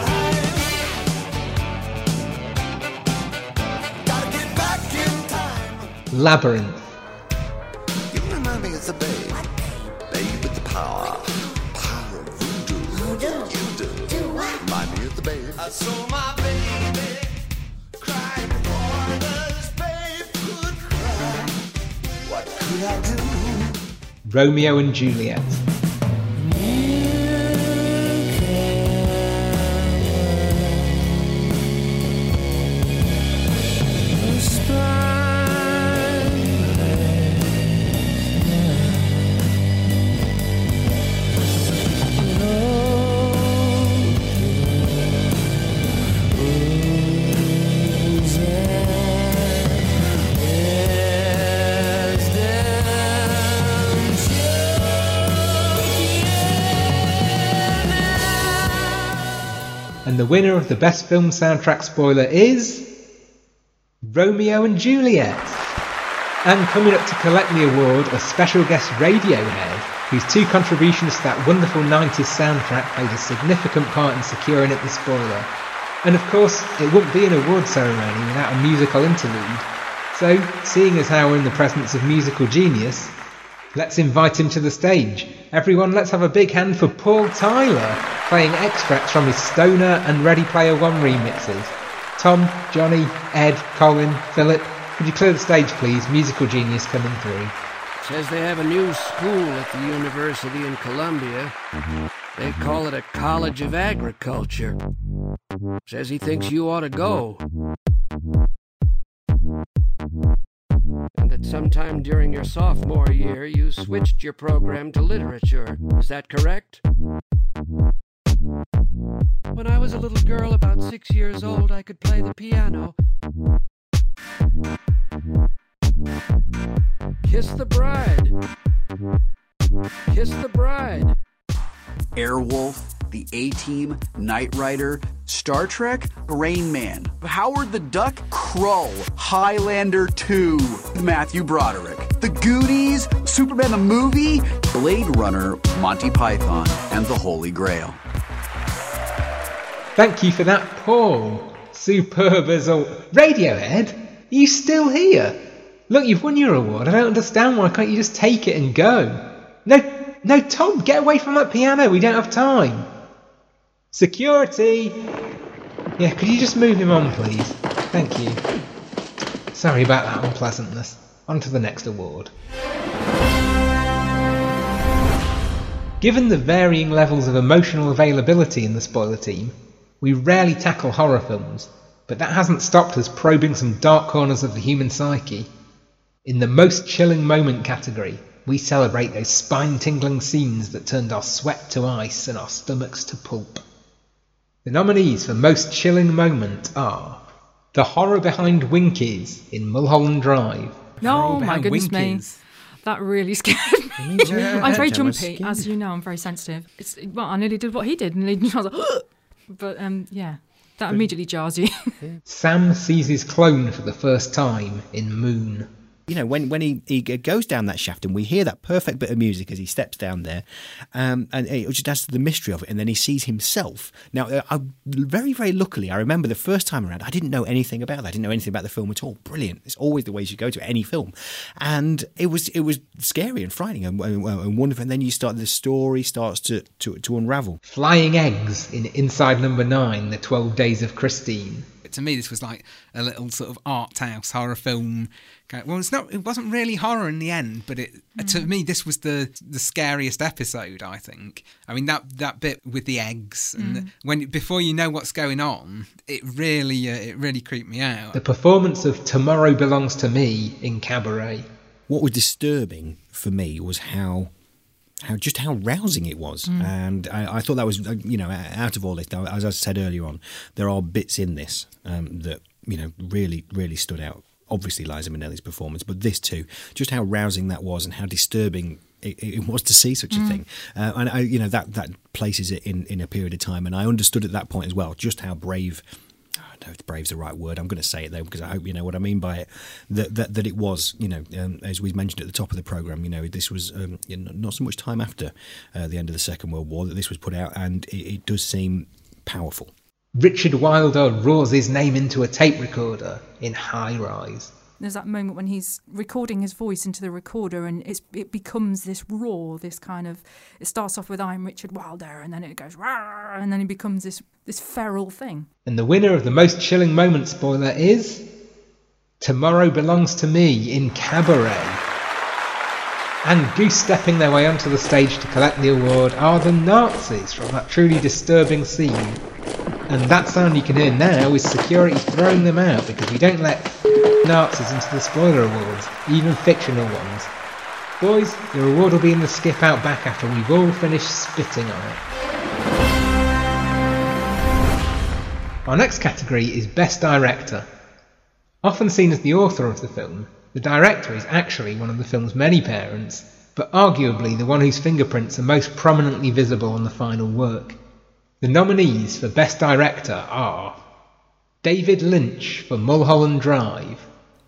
time. Gotta get back in time. Labyrinth, You remind me of the babe. Babe with the power. Power of voodoo. You do. Remind me of the babe. I saw my baby cry before this babe could cry. What could I do? Romeo and Juliet, and the winner of the Best Film Soundtrack spoiler is Romeo and Juliet. And coming up to collect the award, a special guest Radiohead, whose two contributions to that wonderful nineties soundtrack played a significant part in securing it the spoiler. And of course, it wouldn't be an award ceremony without a musical interlude. So, seeing as how we're in the presence of musical genius, let's invite him to the stage. Everyone, let's have a big hand for Paul Tyler, playing extracts from his Stoner and Ready Player One remixes. Tom, Johnny, Ed, Colin, Philip, could you clear the stage please? Musical genius coming through. Says they have a new school at the university in Columbia. They call it a College of Agriculture. Says he thinks you ought to go. And that sometime during your sophomore year you switched your program to literature. Is that correct? When I was a little girl about six years old, I could play the piano. Kiss the bride. Kiss the bride. Airwolf, the A-Team, Knight Rider, Star Trek, Rain Man, Howard the Duck, Krull, Highlander two, Matthew Broderick, The Goonies, Superman the Movie, Blade Runner, Monty Python, and The Holy Grail. Thank you for that, Paul. Superb as all. Radiohead? Are you still here? Look, you've won your award. I don't understand. Why can't you just take it and go? No, no, Tom, get away from that piano. We don't have time. Security! Yeah, could you just move him on, please? Thank you. Sorry about that unpleasantness. On to the next award. Given the varying levels of emotional availability in the spoiler team, we rarely tackle horror films, but that hasn't stopped us probing some dark corners of the human psyche. In the most chilling moment category, we celebrate those spine-tingling scenes that turned our sweat to ice and our stomachs to pulp. The nominees for most chilling moment are The Horror Behind Winkies in Mulholland Drive. No, my goodness me. That really scared me. Yeah, I'm very Gemma's jumpy, scared. as you know. I'm very sensitive. It's well, I nearly did what he did, and I was like, but um, yeah, that immediately jars you. Sam sees his clone for the first time in Moon. You know, when, when he, he goes down that shaft and we hear that perfect bit of music as he steps down there, um, and it just adds to the mystery of it, and then he sees himself. Now, uh, I, very, very luckily, I remember the first time around, I didn't know anything about that. I didn't know anything about the film at all. Brilliant. It's always the way you should go to any film. And it was it was scary and frightening and, and, and wonderful. And then you start, the story starts to, to, to unravel. Flying eggs in Inside Number Nine, The Twelve Days of Christine. To me, this was like a little sort of art house horror film. Well, it's not. It wasn't really horror in the end, but it mm. to me this was the the scariest episode. I think. I mean that that bit with the eggs and Mm. the, when before you know what's going on, it really uh, it really creeped me out. The performance of Tomorrow Belongs to Me in Cabaret. What was disturbing for me was how. How just how rousing it was, Mm. and I, I thought that was, you know, out of all this, as I said earlier on, there are bits in this um, that, you know, really, really stood out. Obviously, Liza Minnelli's performance, but this too, just how rousing that was and how disturbing it, it was to see such a Mm. thing. Uh, and I, you know, that that places it in, in a period of time, and I understood at that point as well just how brave. I don't know if brave's the right word. I'm going to say it though because I hope you know what I mean by it. That that, that it was, you know, um, as we mentioned at the top of the programme, you know, this was um, you know, not so much time after uh, the end of the Second World War that this was put out, and it, it does seem powerful. Richard Wilder roars his name into a tape recorder in High Rise. There's that moment when he's recording his voice into the recorder and it's, it becomes this roar, this kind of... It starts off with I'm Richard Wilder and then it goes... Rawr, and then it becomes this, this feral thing. And the winner of the most chilling moment spoiler is... Tomorrow Belongs to Me in Cabaret. And goose-stepping their way onto the stage to collect the award are the Nazis from that truly disturbing scene. And that sound you can hear now is security throwing them out because we don't let Nazis into the spoiler awards, even fictional ones. Boys, your award will be in the skip out back after we've all finished spitting on it. Our next category is Best Director. Often seen as the author of the film, the director is actually one of the film's many parents, but arguably the one whose fingerprints are most prominently visible on the final work. The nominees for Best Director are David Lynch for Mulholland Drive.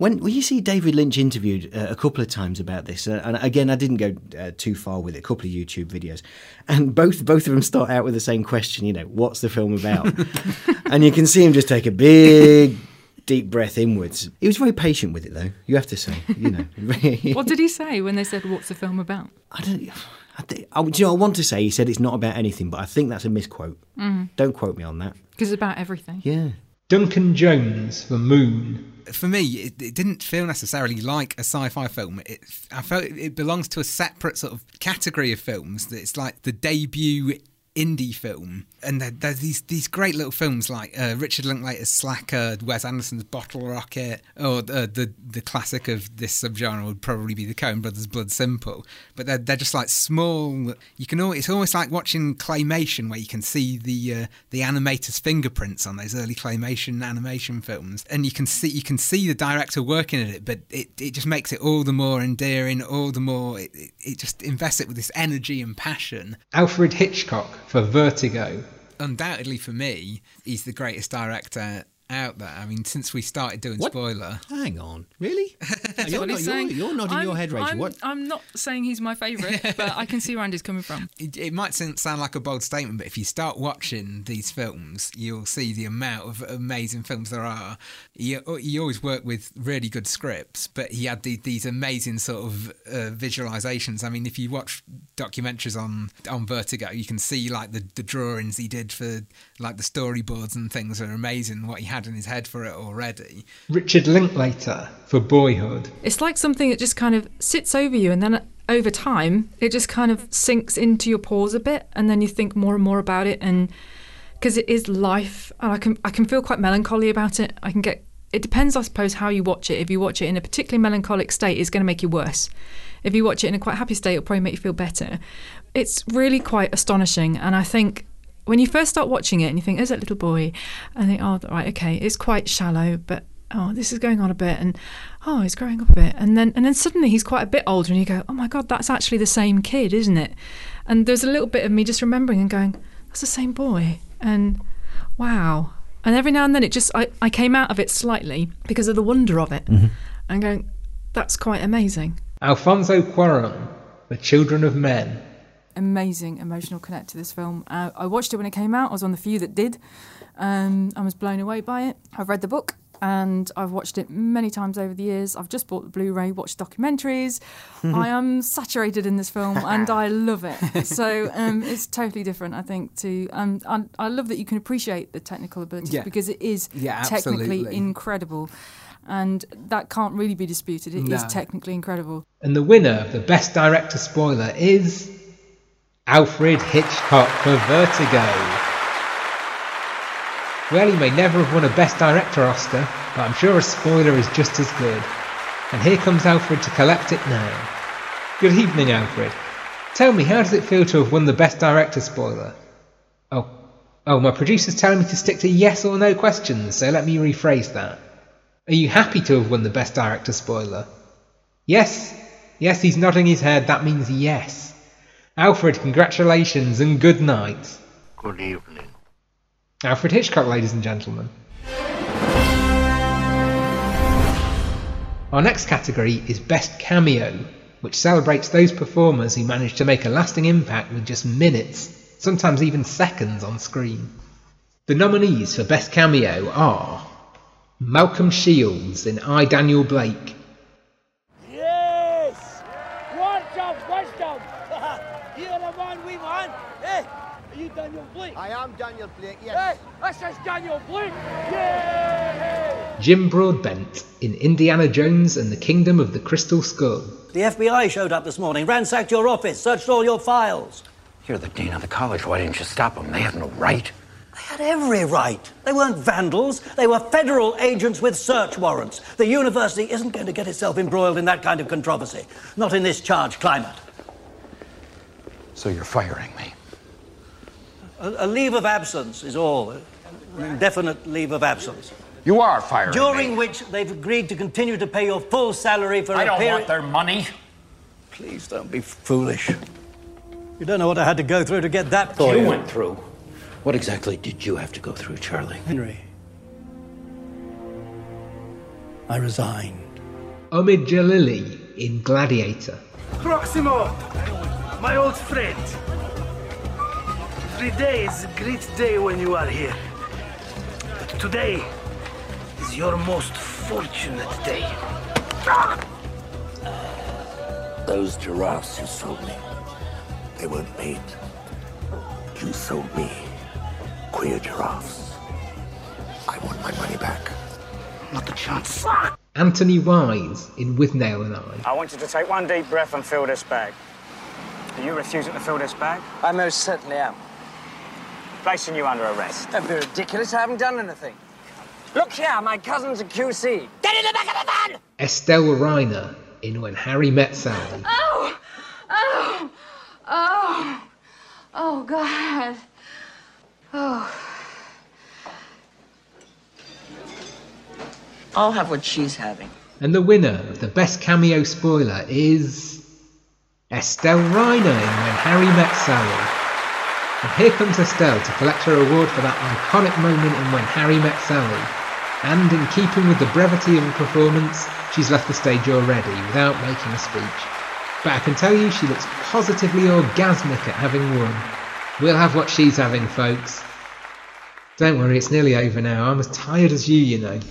When, when you see David Lynch interviewed uh, a couple of times about this, uh, and again, I didn't go uh, too far with it, a couple of YouTube videos, and both both of them start out with the same question, you know, what's the film about? And you can see him just take a big, deep breath inwards. He was very patient with it, though, you have to say, you know. What did he say when they said, what's the film about? I don't... I think, I, do you know, I want to say he said it's not about anything, but I think that's a misquote. Mm. Don't quote me on that. Because it's about everything. Yeah. Duncan Jones for Moon. For me, it, it didn't feel necessarily like a sci-fi film. It, I felt it, it belongs to a separate sort of category of films. That it's like the debut indie film, and there, there's these these great little films like uh, Richard Linklater's Slacker, Wes Anderson's Bottle Rocket, or uh, the the classic of this subgenre would probably be the Coen Brothers' Blood Simple. But they're they're just like small. You can always, it's almost like watching claymation, where you can see the uh, the animator's fingerprints on those early claymation animation films, and you can see you can see the director working at it. But it, it just makes it all the more endearing, all the more it, it, it just invests it with this energy and passion. Alfred Hitchcock for Vertigo. Undoubtedly for me, he's the greatest director out there. I mean, since we started doing What? Spoiler. Hang on, really? That's you're, what not, he's you're, saying. you're nodding I'm, your head, Rachel. I'm, What? I'm not saying he's my favourite, but I can see where Andy's coming from. It, it might sound like a bold statement, but if you start watching these films, you'll see the amount of amazing films there are. He, he always worked with really good scripts, but he had the, these amazing sort of uh, visualizations. I mean, if you watch documentaries on on Vertigo, you can see like the, the drawings he did for like the storyboards and things are amazing. What he had in his head for it already. Richard Linklater for Boyhood. It's like something that just kind of sits over you, and then over time, it just kind of sinks into your pores a bit, and then you think more and more about it, and because it is life, and I can I can feel quite melancholy about it. I can get. It depends, I suppose, how you watch it. If you watch it in a particularly melancholic state, it's going to make you worse. If you watch it in a quite happy state, it'll probably make you feel better. It's really quite astonishing, and I think when you first start watching it and you think, there's that little boy, and think, oh, right, okay, it's quite shallow, but oh, this is going on a bit, and oh, he's growing up a bit, and then and then suddenly he's quite a bit older, and you go, oh my God, that's actually the same kid, isn't it? And there's a little bit of me just remembering and going, that's the same boy, and wow. And every now and then it just, I, I came out of it slightly because of the wonder of it, Mm-hmm. and going, that's quite amazing. Alfonso Cuarón for Children of Men. Amazing emotional connect to this film. Uh, I watched it when it came out. I was one of the few that did. Um, I was blown away by it. I've read the book and I've watched it many times over the years. I've just bought the Blu-ray, watched documentaries. I am saturated in this film and I love it. So um, it's totally different, I think, to... Um, I, I love that you can appreciate the technical abilities Yeah. because it is Yeah, technically absolutely. incredible. And that can't really be disputed. It is No. technically incredible. And the winner of the Best Director spoiler is Alfred Hitchcock for Vertigo. Well, he may never have won a Best Director Oscar, but I'm sure a spoiler is just as good. And here comes Alfred to collect it now. Good evening, Alfred. Tell me, how does it feel to have won the Best Director spoiler? Oh, oh, my producer's telling me to stick to yes or no questions, so let me rephrase that. Are you happy to have won the Best Director spoiler? Yes, yes, he's nodding his head, that means yes. Alfred, congratulations and good night. Good evening. Alfred Hitchcock, ladies and gentlemen. Our next category is Best Cameo, which celebrates those performers who manage to make a lasting impact with just minutes, sometimes even seconds on screen. The nominees for Best Cameo are Malcolm Shields in I, Daniel Blake, Yes! Words of wisdom! You're the man we want! Hey! Are you Daniel Blake? I am Daniel Blake, yes. Hey! This is Daniel Blake! Yay! Jim Broadbent in Indiana Jones and the Kingdom of the Crystal Skull, The F B I showed up this morning, ransacked your office, searched all your files. You're the dean of the college. Why didn't you stop them? They have no right. They had every right. They weren't vandals. They were federal agents with search warrants. The university isn't going to get itself embroiled in that kind of controversy. Not in this charged climate. So you're firing me. A, a leave of absence is all. An indefinite leave of absence. You are firing During me. which they've agreed to continue to pay your full salary for I a don't period... want their money. Please don't be foolish. You don't know what I had to go through to get that for You you. went through. What exactly did you have to go through, Charlie? Henry, I resigned. Omid Jalili in Gladiator. Proximo, my old friend. Every day is a great day when you are here. But today is your most fortunate day. Those giraffes you sold me, they weren't made. You sold me queer giraffes. I want my money back. Not a chance. Anthony Wise in With Nail and I. I want you to take one deep breath and fill this bag. Are you refusing to fill this bag? I most certainly am. Placing you under arrest. Don't be ridiculous, I haven't done anything. Look here, my cousin's a Q C. Get in the back of the van! Estelle Reiner in When Harry Met Sally. Oh! Oh! Oh! Oh, God. Oh. I'll have what she's having. And the winner of the best cameo spoiler is Estelle Reiner in When Harry Met Sally. And here comes Estelle to collect her award for that iconic moment in When Harry Met Sally. And in keeping with the brevity of the performance, she's left the stage already without making a speech. But I can tell you she looks positively orgasmic at having won. We'll have what she's having, folks. Don't worry, it's nearly over now. I'm as tired as you, you know.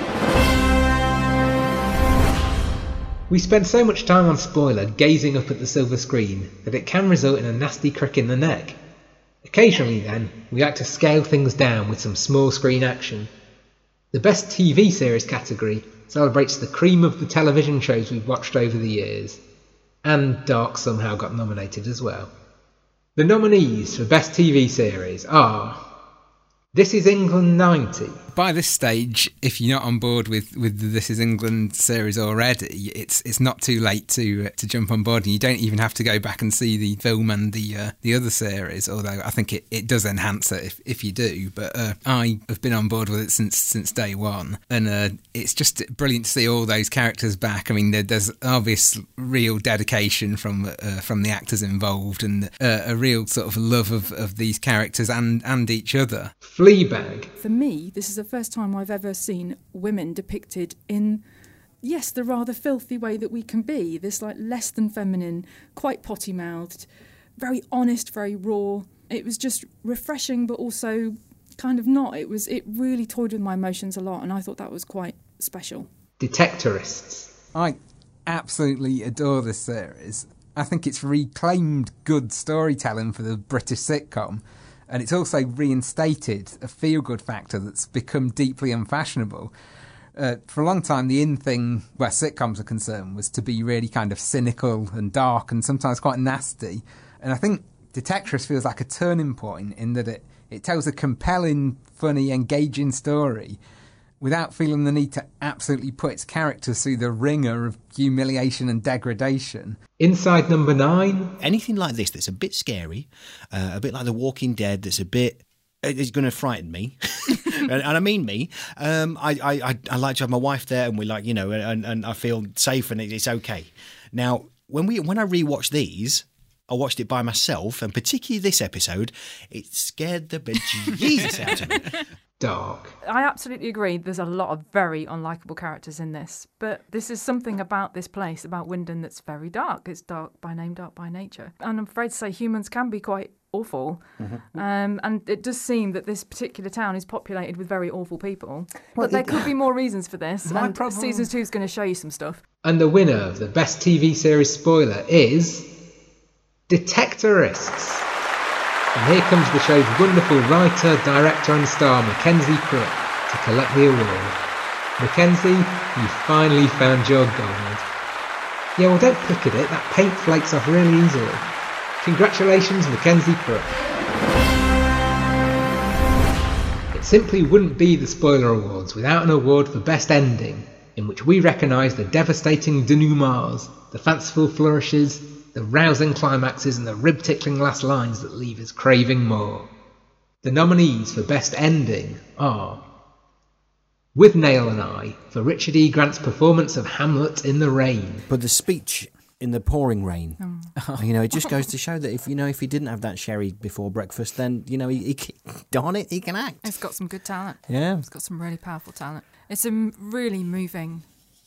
We spend so much time on spoiler gazing up at the silver screen that it can result in a nasty crick in the neck. Occasionally then, we like to scale things down with some small screen action. The best T V series category celebrates the cream of the television shows we've watched over the years. And Dark somehow got nominated as well. The nominees for best T V series are This Is England ninety. By this stage, if you're not on board with, with the This Is England series already, it's it's not too late to uh, to jump on board, and you don't even have to go back and see the film and the uh, the other series, although I think it, it does enhance it if, if you do. But uh, I have been on board with it since since day one, and uh, it's just brilliant to see all those characters back. I mean, there, there's obvious real dedication from uh, from the actors involved, and uh, a real sort of love of, of these characters and, and each other. Fleabag. For me, this is the first time I've ever seen women depicted in, yes, the rather filthy way that we can be. This like less than feminine, quite potty-mouthed, very honest, very raw. It was just refreshing, but also kind of not. It was. It really toyed with my emotions a lot, and I thought that was quite special. Detectorists. I absolutely adore this series. I think it's reclaimed good storytelling for the British sitcom. And it's also reinstated a feel-good factor that's become deeply unfashionable. Uh, for a long time, the in thing, where sitcoms are concerned, was to be really kind of cynical and dark and sometimes quite nasty. And I think Detectorists feels like a turning point in that it, it tells a compelling, funny, engaging story without feeling the need to absolutely put its characters through the ringer of humiliation and degradation. Inside Number Nine. Anything like this that's a bit scary, uh, a bit like The Walking Dead, that's a bit... It's going to frighten me, and, and I mean me. Um, I, I, I like to have my wife there, and we like, you know, and, and I feel safe, and it's okay. Now, when we when I rewatch these, I watched it by myself, and particularly this episode, it scared the bejesus out of me. Dark. I absolutely agree. There's a lot of very unlikable characters in this, but this is something about this place, about Wyndon, that's very dark. It's dark by name, dark by nature. And I'm afraid to say humans can be quite awful. Mm-hmm. Um, and it does seem that this particular town is populated with very awful people. Well, but there it, could be more reasons for this. My and problem... season two is going to show you some stuff. And the winner of the best T V series spoiler is Detectorists. And here comes the show's wonderful writer, director and star Mackenzie Crook to collect the award. Mackenzie, you finally found your gold. Yeah, well, don't pick at it, that paint flakes off really easily. Congratulations, Mackenzie Crook. It simply wouldn't be the Spoiler Awards without an award for Best Ending, in which we recognise the devastating denouements, the fanciful flourishes, the rousing climaxes and the rib-tickling last lines that leave us craving more. The nominees for Best Ending are With Nail and I for Richard E. Grant's performance of Hamlet in the rain. But the speech in the pouring rain, oh. you know, it just goes to show that if you know if he didn't have that sherry before breakfast, then you know he, he darn it, he can act. It's got some good talent. Yeah, it's got some really powerful talent. It's a really moving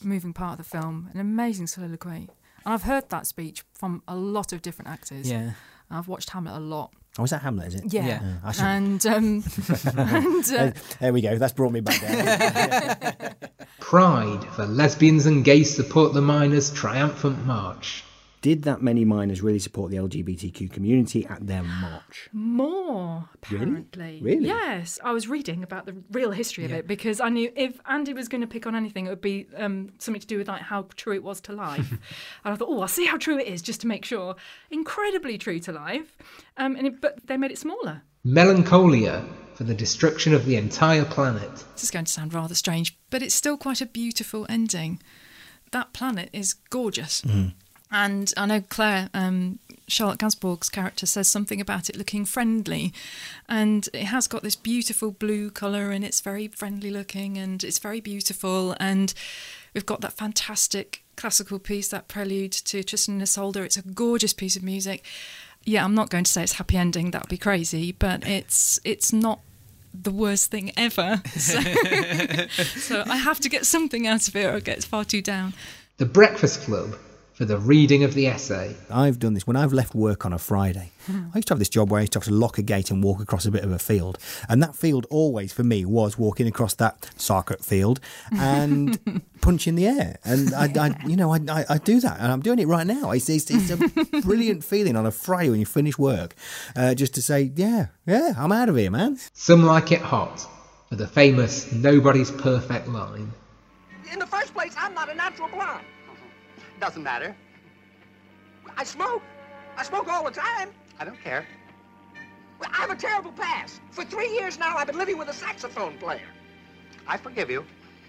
moving part of the film, an amazing soliloquy. And I've heard that speech from a lot of different actors. Yeah. And I've watched Hamlet a lot. Oh, is that Hamlet, is it? Yeah. yeah. I should- And, um, and uh, there we go. That's brought me back down. Pride for lesbians and gays support the miners' triumphant march. Did that many miners really support the L G B T Q community at their march? more, apparently. Really? Yes. I was reading about the real history of Yeah. it because I knew if Andy was going to pick on anything, it would be um, something to do with like how true it was to life. And I thought, oh, I'll see how true it is just to make sure. Incredibly true to life. Um, and it, but they made it smaller. Melancholia for the destruction of the entire planet. This is going to sound rather strange, but it's still quite a beautiful ending. That planet is gorgeous. Mm. And I know Claire, um, Charlotte Gainsbourg's character, says something about it looking friendly. And it has got this beautiful blue colour and it's very friendly looking and it's very beautiful. And we've got that fantastic classical piece, that prelude to Tristan and Isolde. It's a gorgeous piece of music. Yeah, I'm not going to say it's happy ending. That would be crazy. But it's it's not the worst thing ever. So, so I have to get something out of it or it gets far too down. The Breakfast Club for the reading of the essay. I've done this when I've left work on a Friday. I used to have this job where I used to have to lock a gate and walk across a bit of a field. And that field always, for me, was walking across that circuit field and punching the air. And, I, I you know, I, I, I do that. And I'm doing it right now. It's, it's, it's a brilliant feeling on a Friday when you finish work. Uh, just to say, yeah, yeah, I'm out of here, man. Some like it hot for the famous nobody's perfect line. In the first place, I'm not a natural blonde. Doesn't matter. I smoke. I smoke all the time. I don't care. Well, I have a terrible past. For three years now, I've been living with a saxophone player. I forgive you.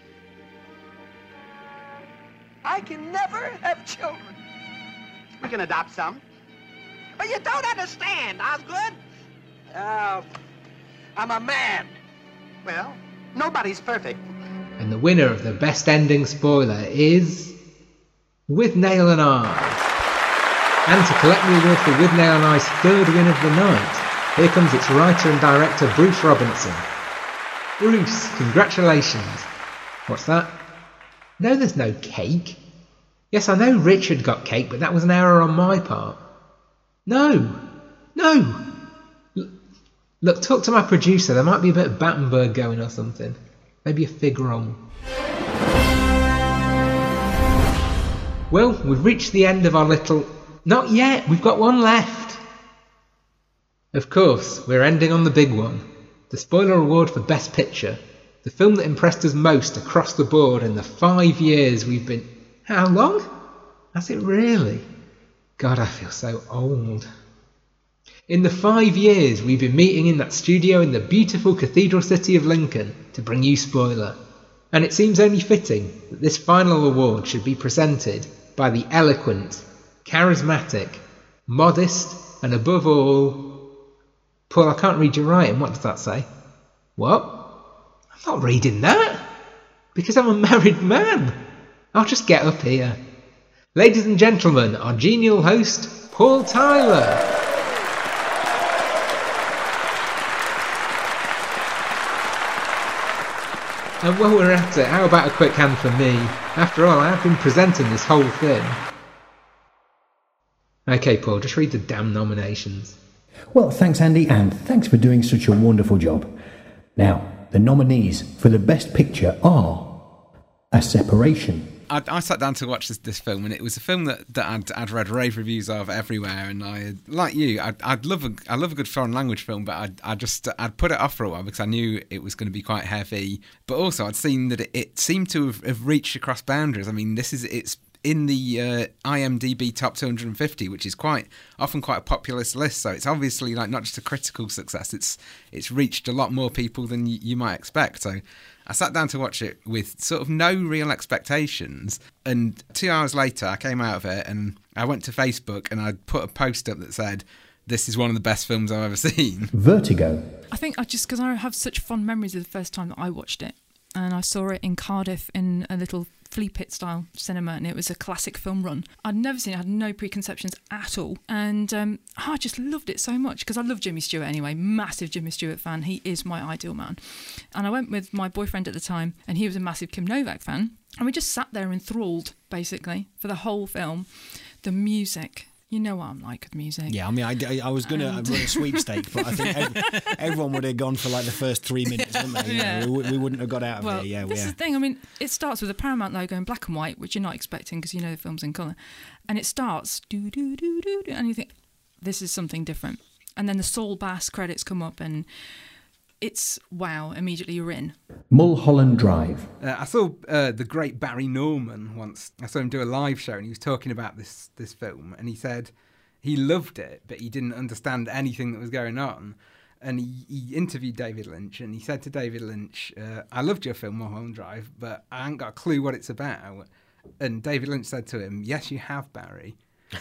I can never have children. We can adopt some. But you don't understand, Osgood. Uh, I'm a man. Well, nobody's perfect. And the winner of the best ending spoiler is Withnail and I. And to collect the award for Withnail and I's third win of the night, here comes its writer and director Bruce Robinson. Bruce, congratulations. What's that? No, there's no cake. Yes, I know Richard got cake, but that was an error on my part. No, no. L- look, talk to my producer. There might be a bit of Battenberg going or something. Maybe a fig roll. Well, we've reached the end of our little... Not yet, we've got one left. Of course, we're ending on the big one. The spoiler award for Best Picture. The film that impressed us most across the board in the five years we've been... How long? Has it really? God, I feel so old. In the five years we've been meeting in that studio in the beautiful cathedral city of Lincoln to bring you Spoiler. And it seems only fitting that this final award should be presented by the eloquent, charismatic, modest, and above all... Paul, I can't read your writing. What does that say? What? I'm not reading that. Because I'm a married man. I'll just get up here. Ladies and gentlemen, our genial host, Paul Tyler. And while we're at it, how about a quick hand for me? After all, I have been presenting this whole thing. Okay, Paul, just read the damn nominations. Well, thanks, Andy, and thanks for doing such a wonderful job. Now, the nominees for the Best Picture are A Separation. I, I sat down to watch this, this film, and it was a film that, that I'd, I'd read rave reviews of everywhere. And I, like you, I'd, I'd love a, I love a good foreign language film, but I'd, I just I'd put it off for a while because I knew it was going to be quite heavy. But also, I'd seen that it, it seemed to have, have reached across boundaries. I mean, this is it's in the uh, I M D B Top two hundred fifty, which is quite often quite a populist list. So it's obviously like not just a critical success; it's it's reached a lot more people than you, you might expect. So I sat down to watch it with sort of no real expectations, and two hours later I came out of it and I went to Facebook and I put a post up that said, "This is one of the best films I've ever seen." Vertigo. I think I just because I have such fond memories of the first time that I watched it, and I saw it in Cardiff in a little flea pit style cinema, and it was a classic film run. I'd never seen it, I had no preconceptions at all, and um, I just loved it so much because I love Jimmy Stewart anyway, massive Jimmy Stewart fan. He is my ideal man. And I went with my boyfriend at the time, and he was a massive Kim Novak fan, and we just sat there enthralled basically for the whole film. The music, you know what I'm like with music. Yeah, I mean, I, I was going to run a sweepstake, but I think every, everyone would have gone for like the first three minutes, wouldn't they? You Yeah. know, we, we wouldn't have got out of Well, there. Yeah, this yeah. is the thing. I mean, it starts with a Paramount logo in black and white, which you're not expecting because you know the film's in colour. And it starts, do, do, do, do, do, and you think, this is something different. And then the Saul Bass credits come up, and it's, wow, immediately you're in. Mulholland Drive. Uh, I saw uh, the great Barry Norman once. I saw him do a live show, and he was talking about this this film, and he said he loved it, but he didn't understand anything that was going on. And he, he interviewed David Lynch, and he said to David Lynch, uh, I loved your film Mulholland Drive, but I ain't got a clue what it's about. And David Lynch said to him, yes, you have, Barry.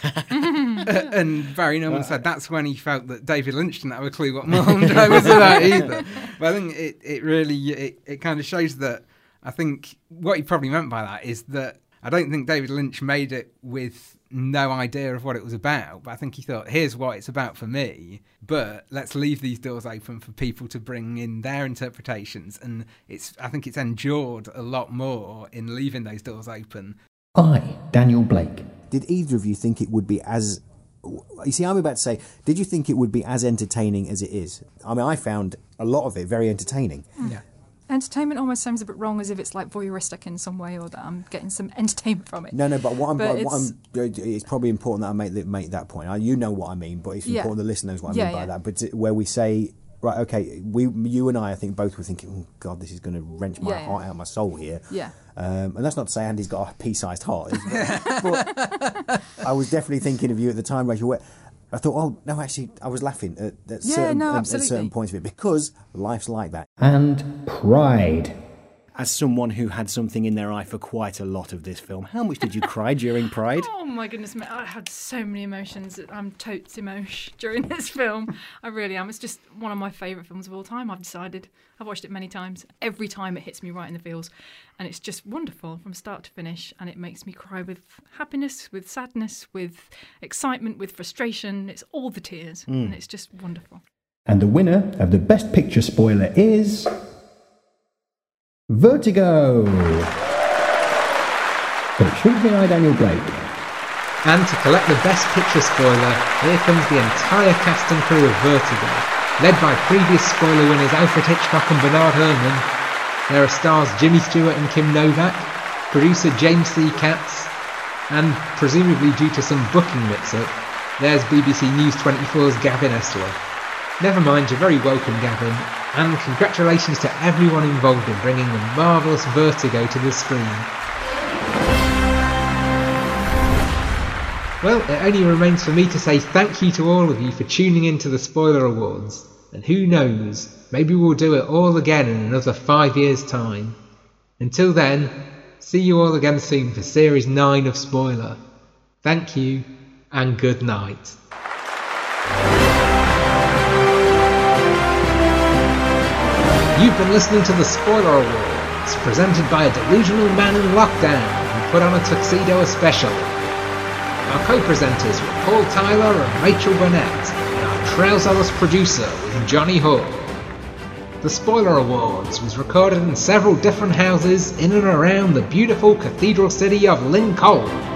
uh, and Barry Norman said that's when he felt that David Lynch didn't have a clue what Mulholland Drive was about either. But I think it, it really, it, it kind of shows that, I think what he probably meant by that is that I don't think David Lynch made it with no idea of what it was about, but I think he thought, here's what it's about for me, but let's leave these doors open for people to bring in their interpretations. And it's, I think it's endured a lot more in leaving those doors open. I, Daniel Blake. Did either of you think it would be as... You see, I'm about to say, did you think it would be as entertaining as it is? I mean, I found a lot of it very entertaining. Yeah. Entertainment almost sounds a bit wrong, as if it's like voyeuristic in some way, or that I'm getting some entertainment from it. No, no, but what I'm, But what it's- I'm it's probably important that I make that, make that point. I, you know what I mean, but it's Yeah. important the listener knows what I Yeah, mean by yeah. that. But t- where we say, right, okay, we, you and I, I think both were thinking, oh God, this is going to wrench my Yeah, yeah. heart out of my soul here. Yeah. Um, and that's not to say Andy's got a pea-sized heart. But I was definitely thinking of you at the time, Rachel, where I thought, oh, no, actually, I was laughing at, at, Yeah, certain, no, at- at absolutely. certain points of it, because life's like that. And Pride. As someone who had something in their eye for quite a lot of this film, how much did you cry during Pride? Oh my goodness, me, I had so many emotions. I'm totes emotion during this film. I really am. It's just one of my favourite films of all time, I've decided. I've watched it many times. Every time it hits me right in the feels. And it's just wonderful from start to finish. And it makes me cry with happiness, with sadness, with excitement, with frustration. It's all the tears. Mm. And it's just wonderful. And the winner of the Best Picture spoiler is... Vertigo. But it shouldn't be I, Daniel Blake. And to collect the Best Picture spoiler, here comes the entire cast and crew of Vertigo, led by previous spoiler winners Alfred Hitchcock and Bernard Herrmann. There are stars Jimmy Stewart and Kim Novak, producer James C. Katz, and presumably due to some booking mix-up, there's B B C News twenty-four's Gavin Esler. Never mind, you're very welcome, Gavin, and congratulations to everyone involved in bringing the marvellous Vertigo to the screen. Well, it only remains for me to say thank you to all of you for tuning in to the Spoiler Awards, and who knows, maybe we'll do it all again in another five years' time. Until then, see you all again soon for Series nine of Spoiler. Thank you, and good night. You've been listening to the Spoiler Awards, presented by a delusional man in lockdown who put on a tuxedo especially. Our co-presenters were Paul Tyler and Rachel Burnett, and our trouserless producer was Johnny Hall. The Spoiler Awards was recorded in several different houses in and around the beautiful cathedral city of Lincoln.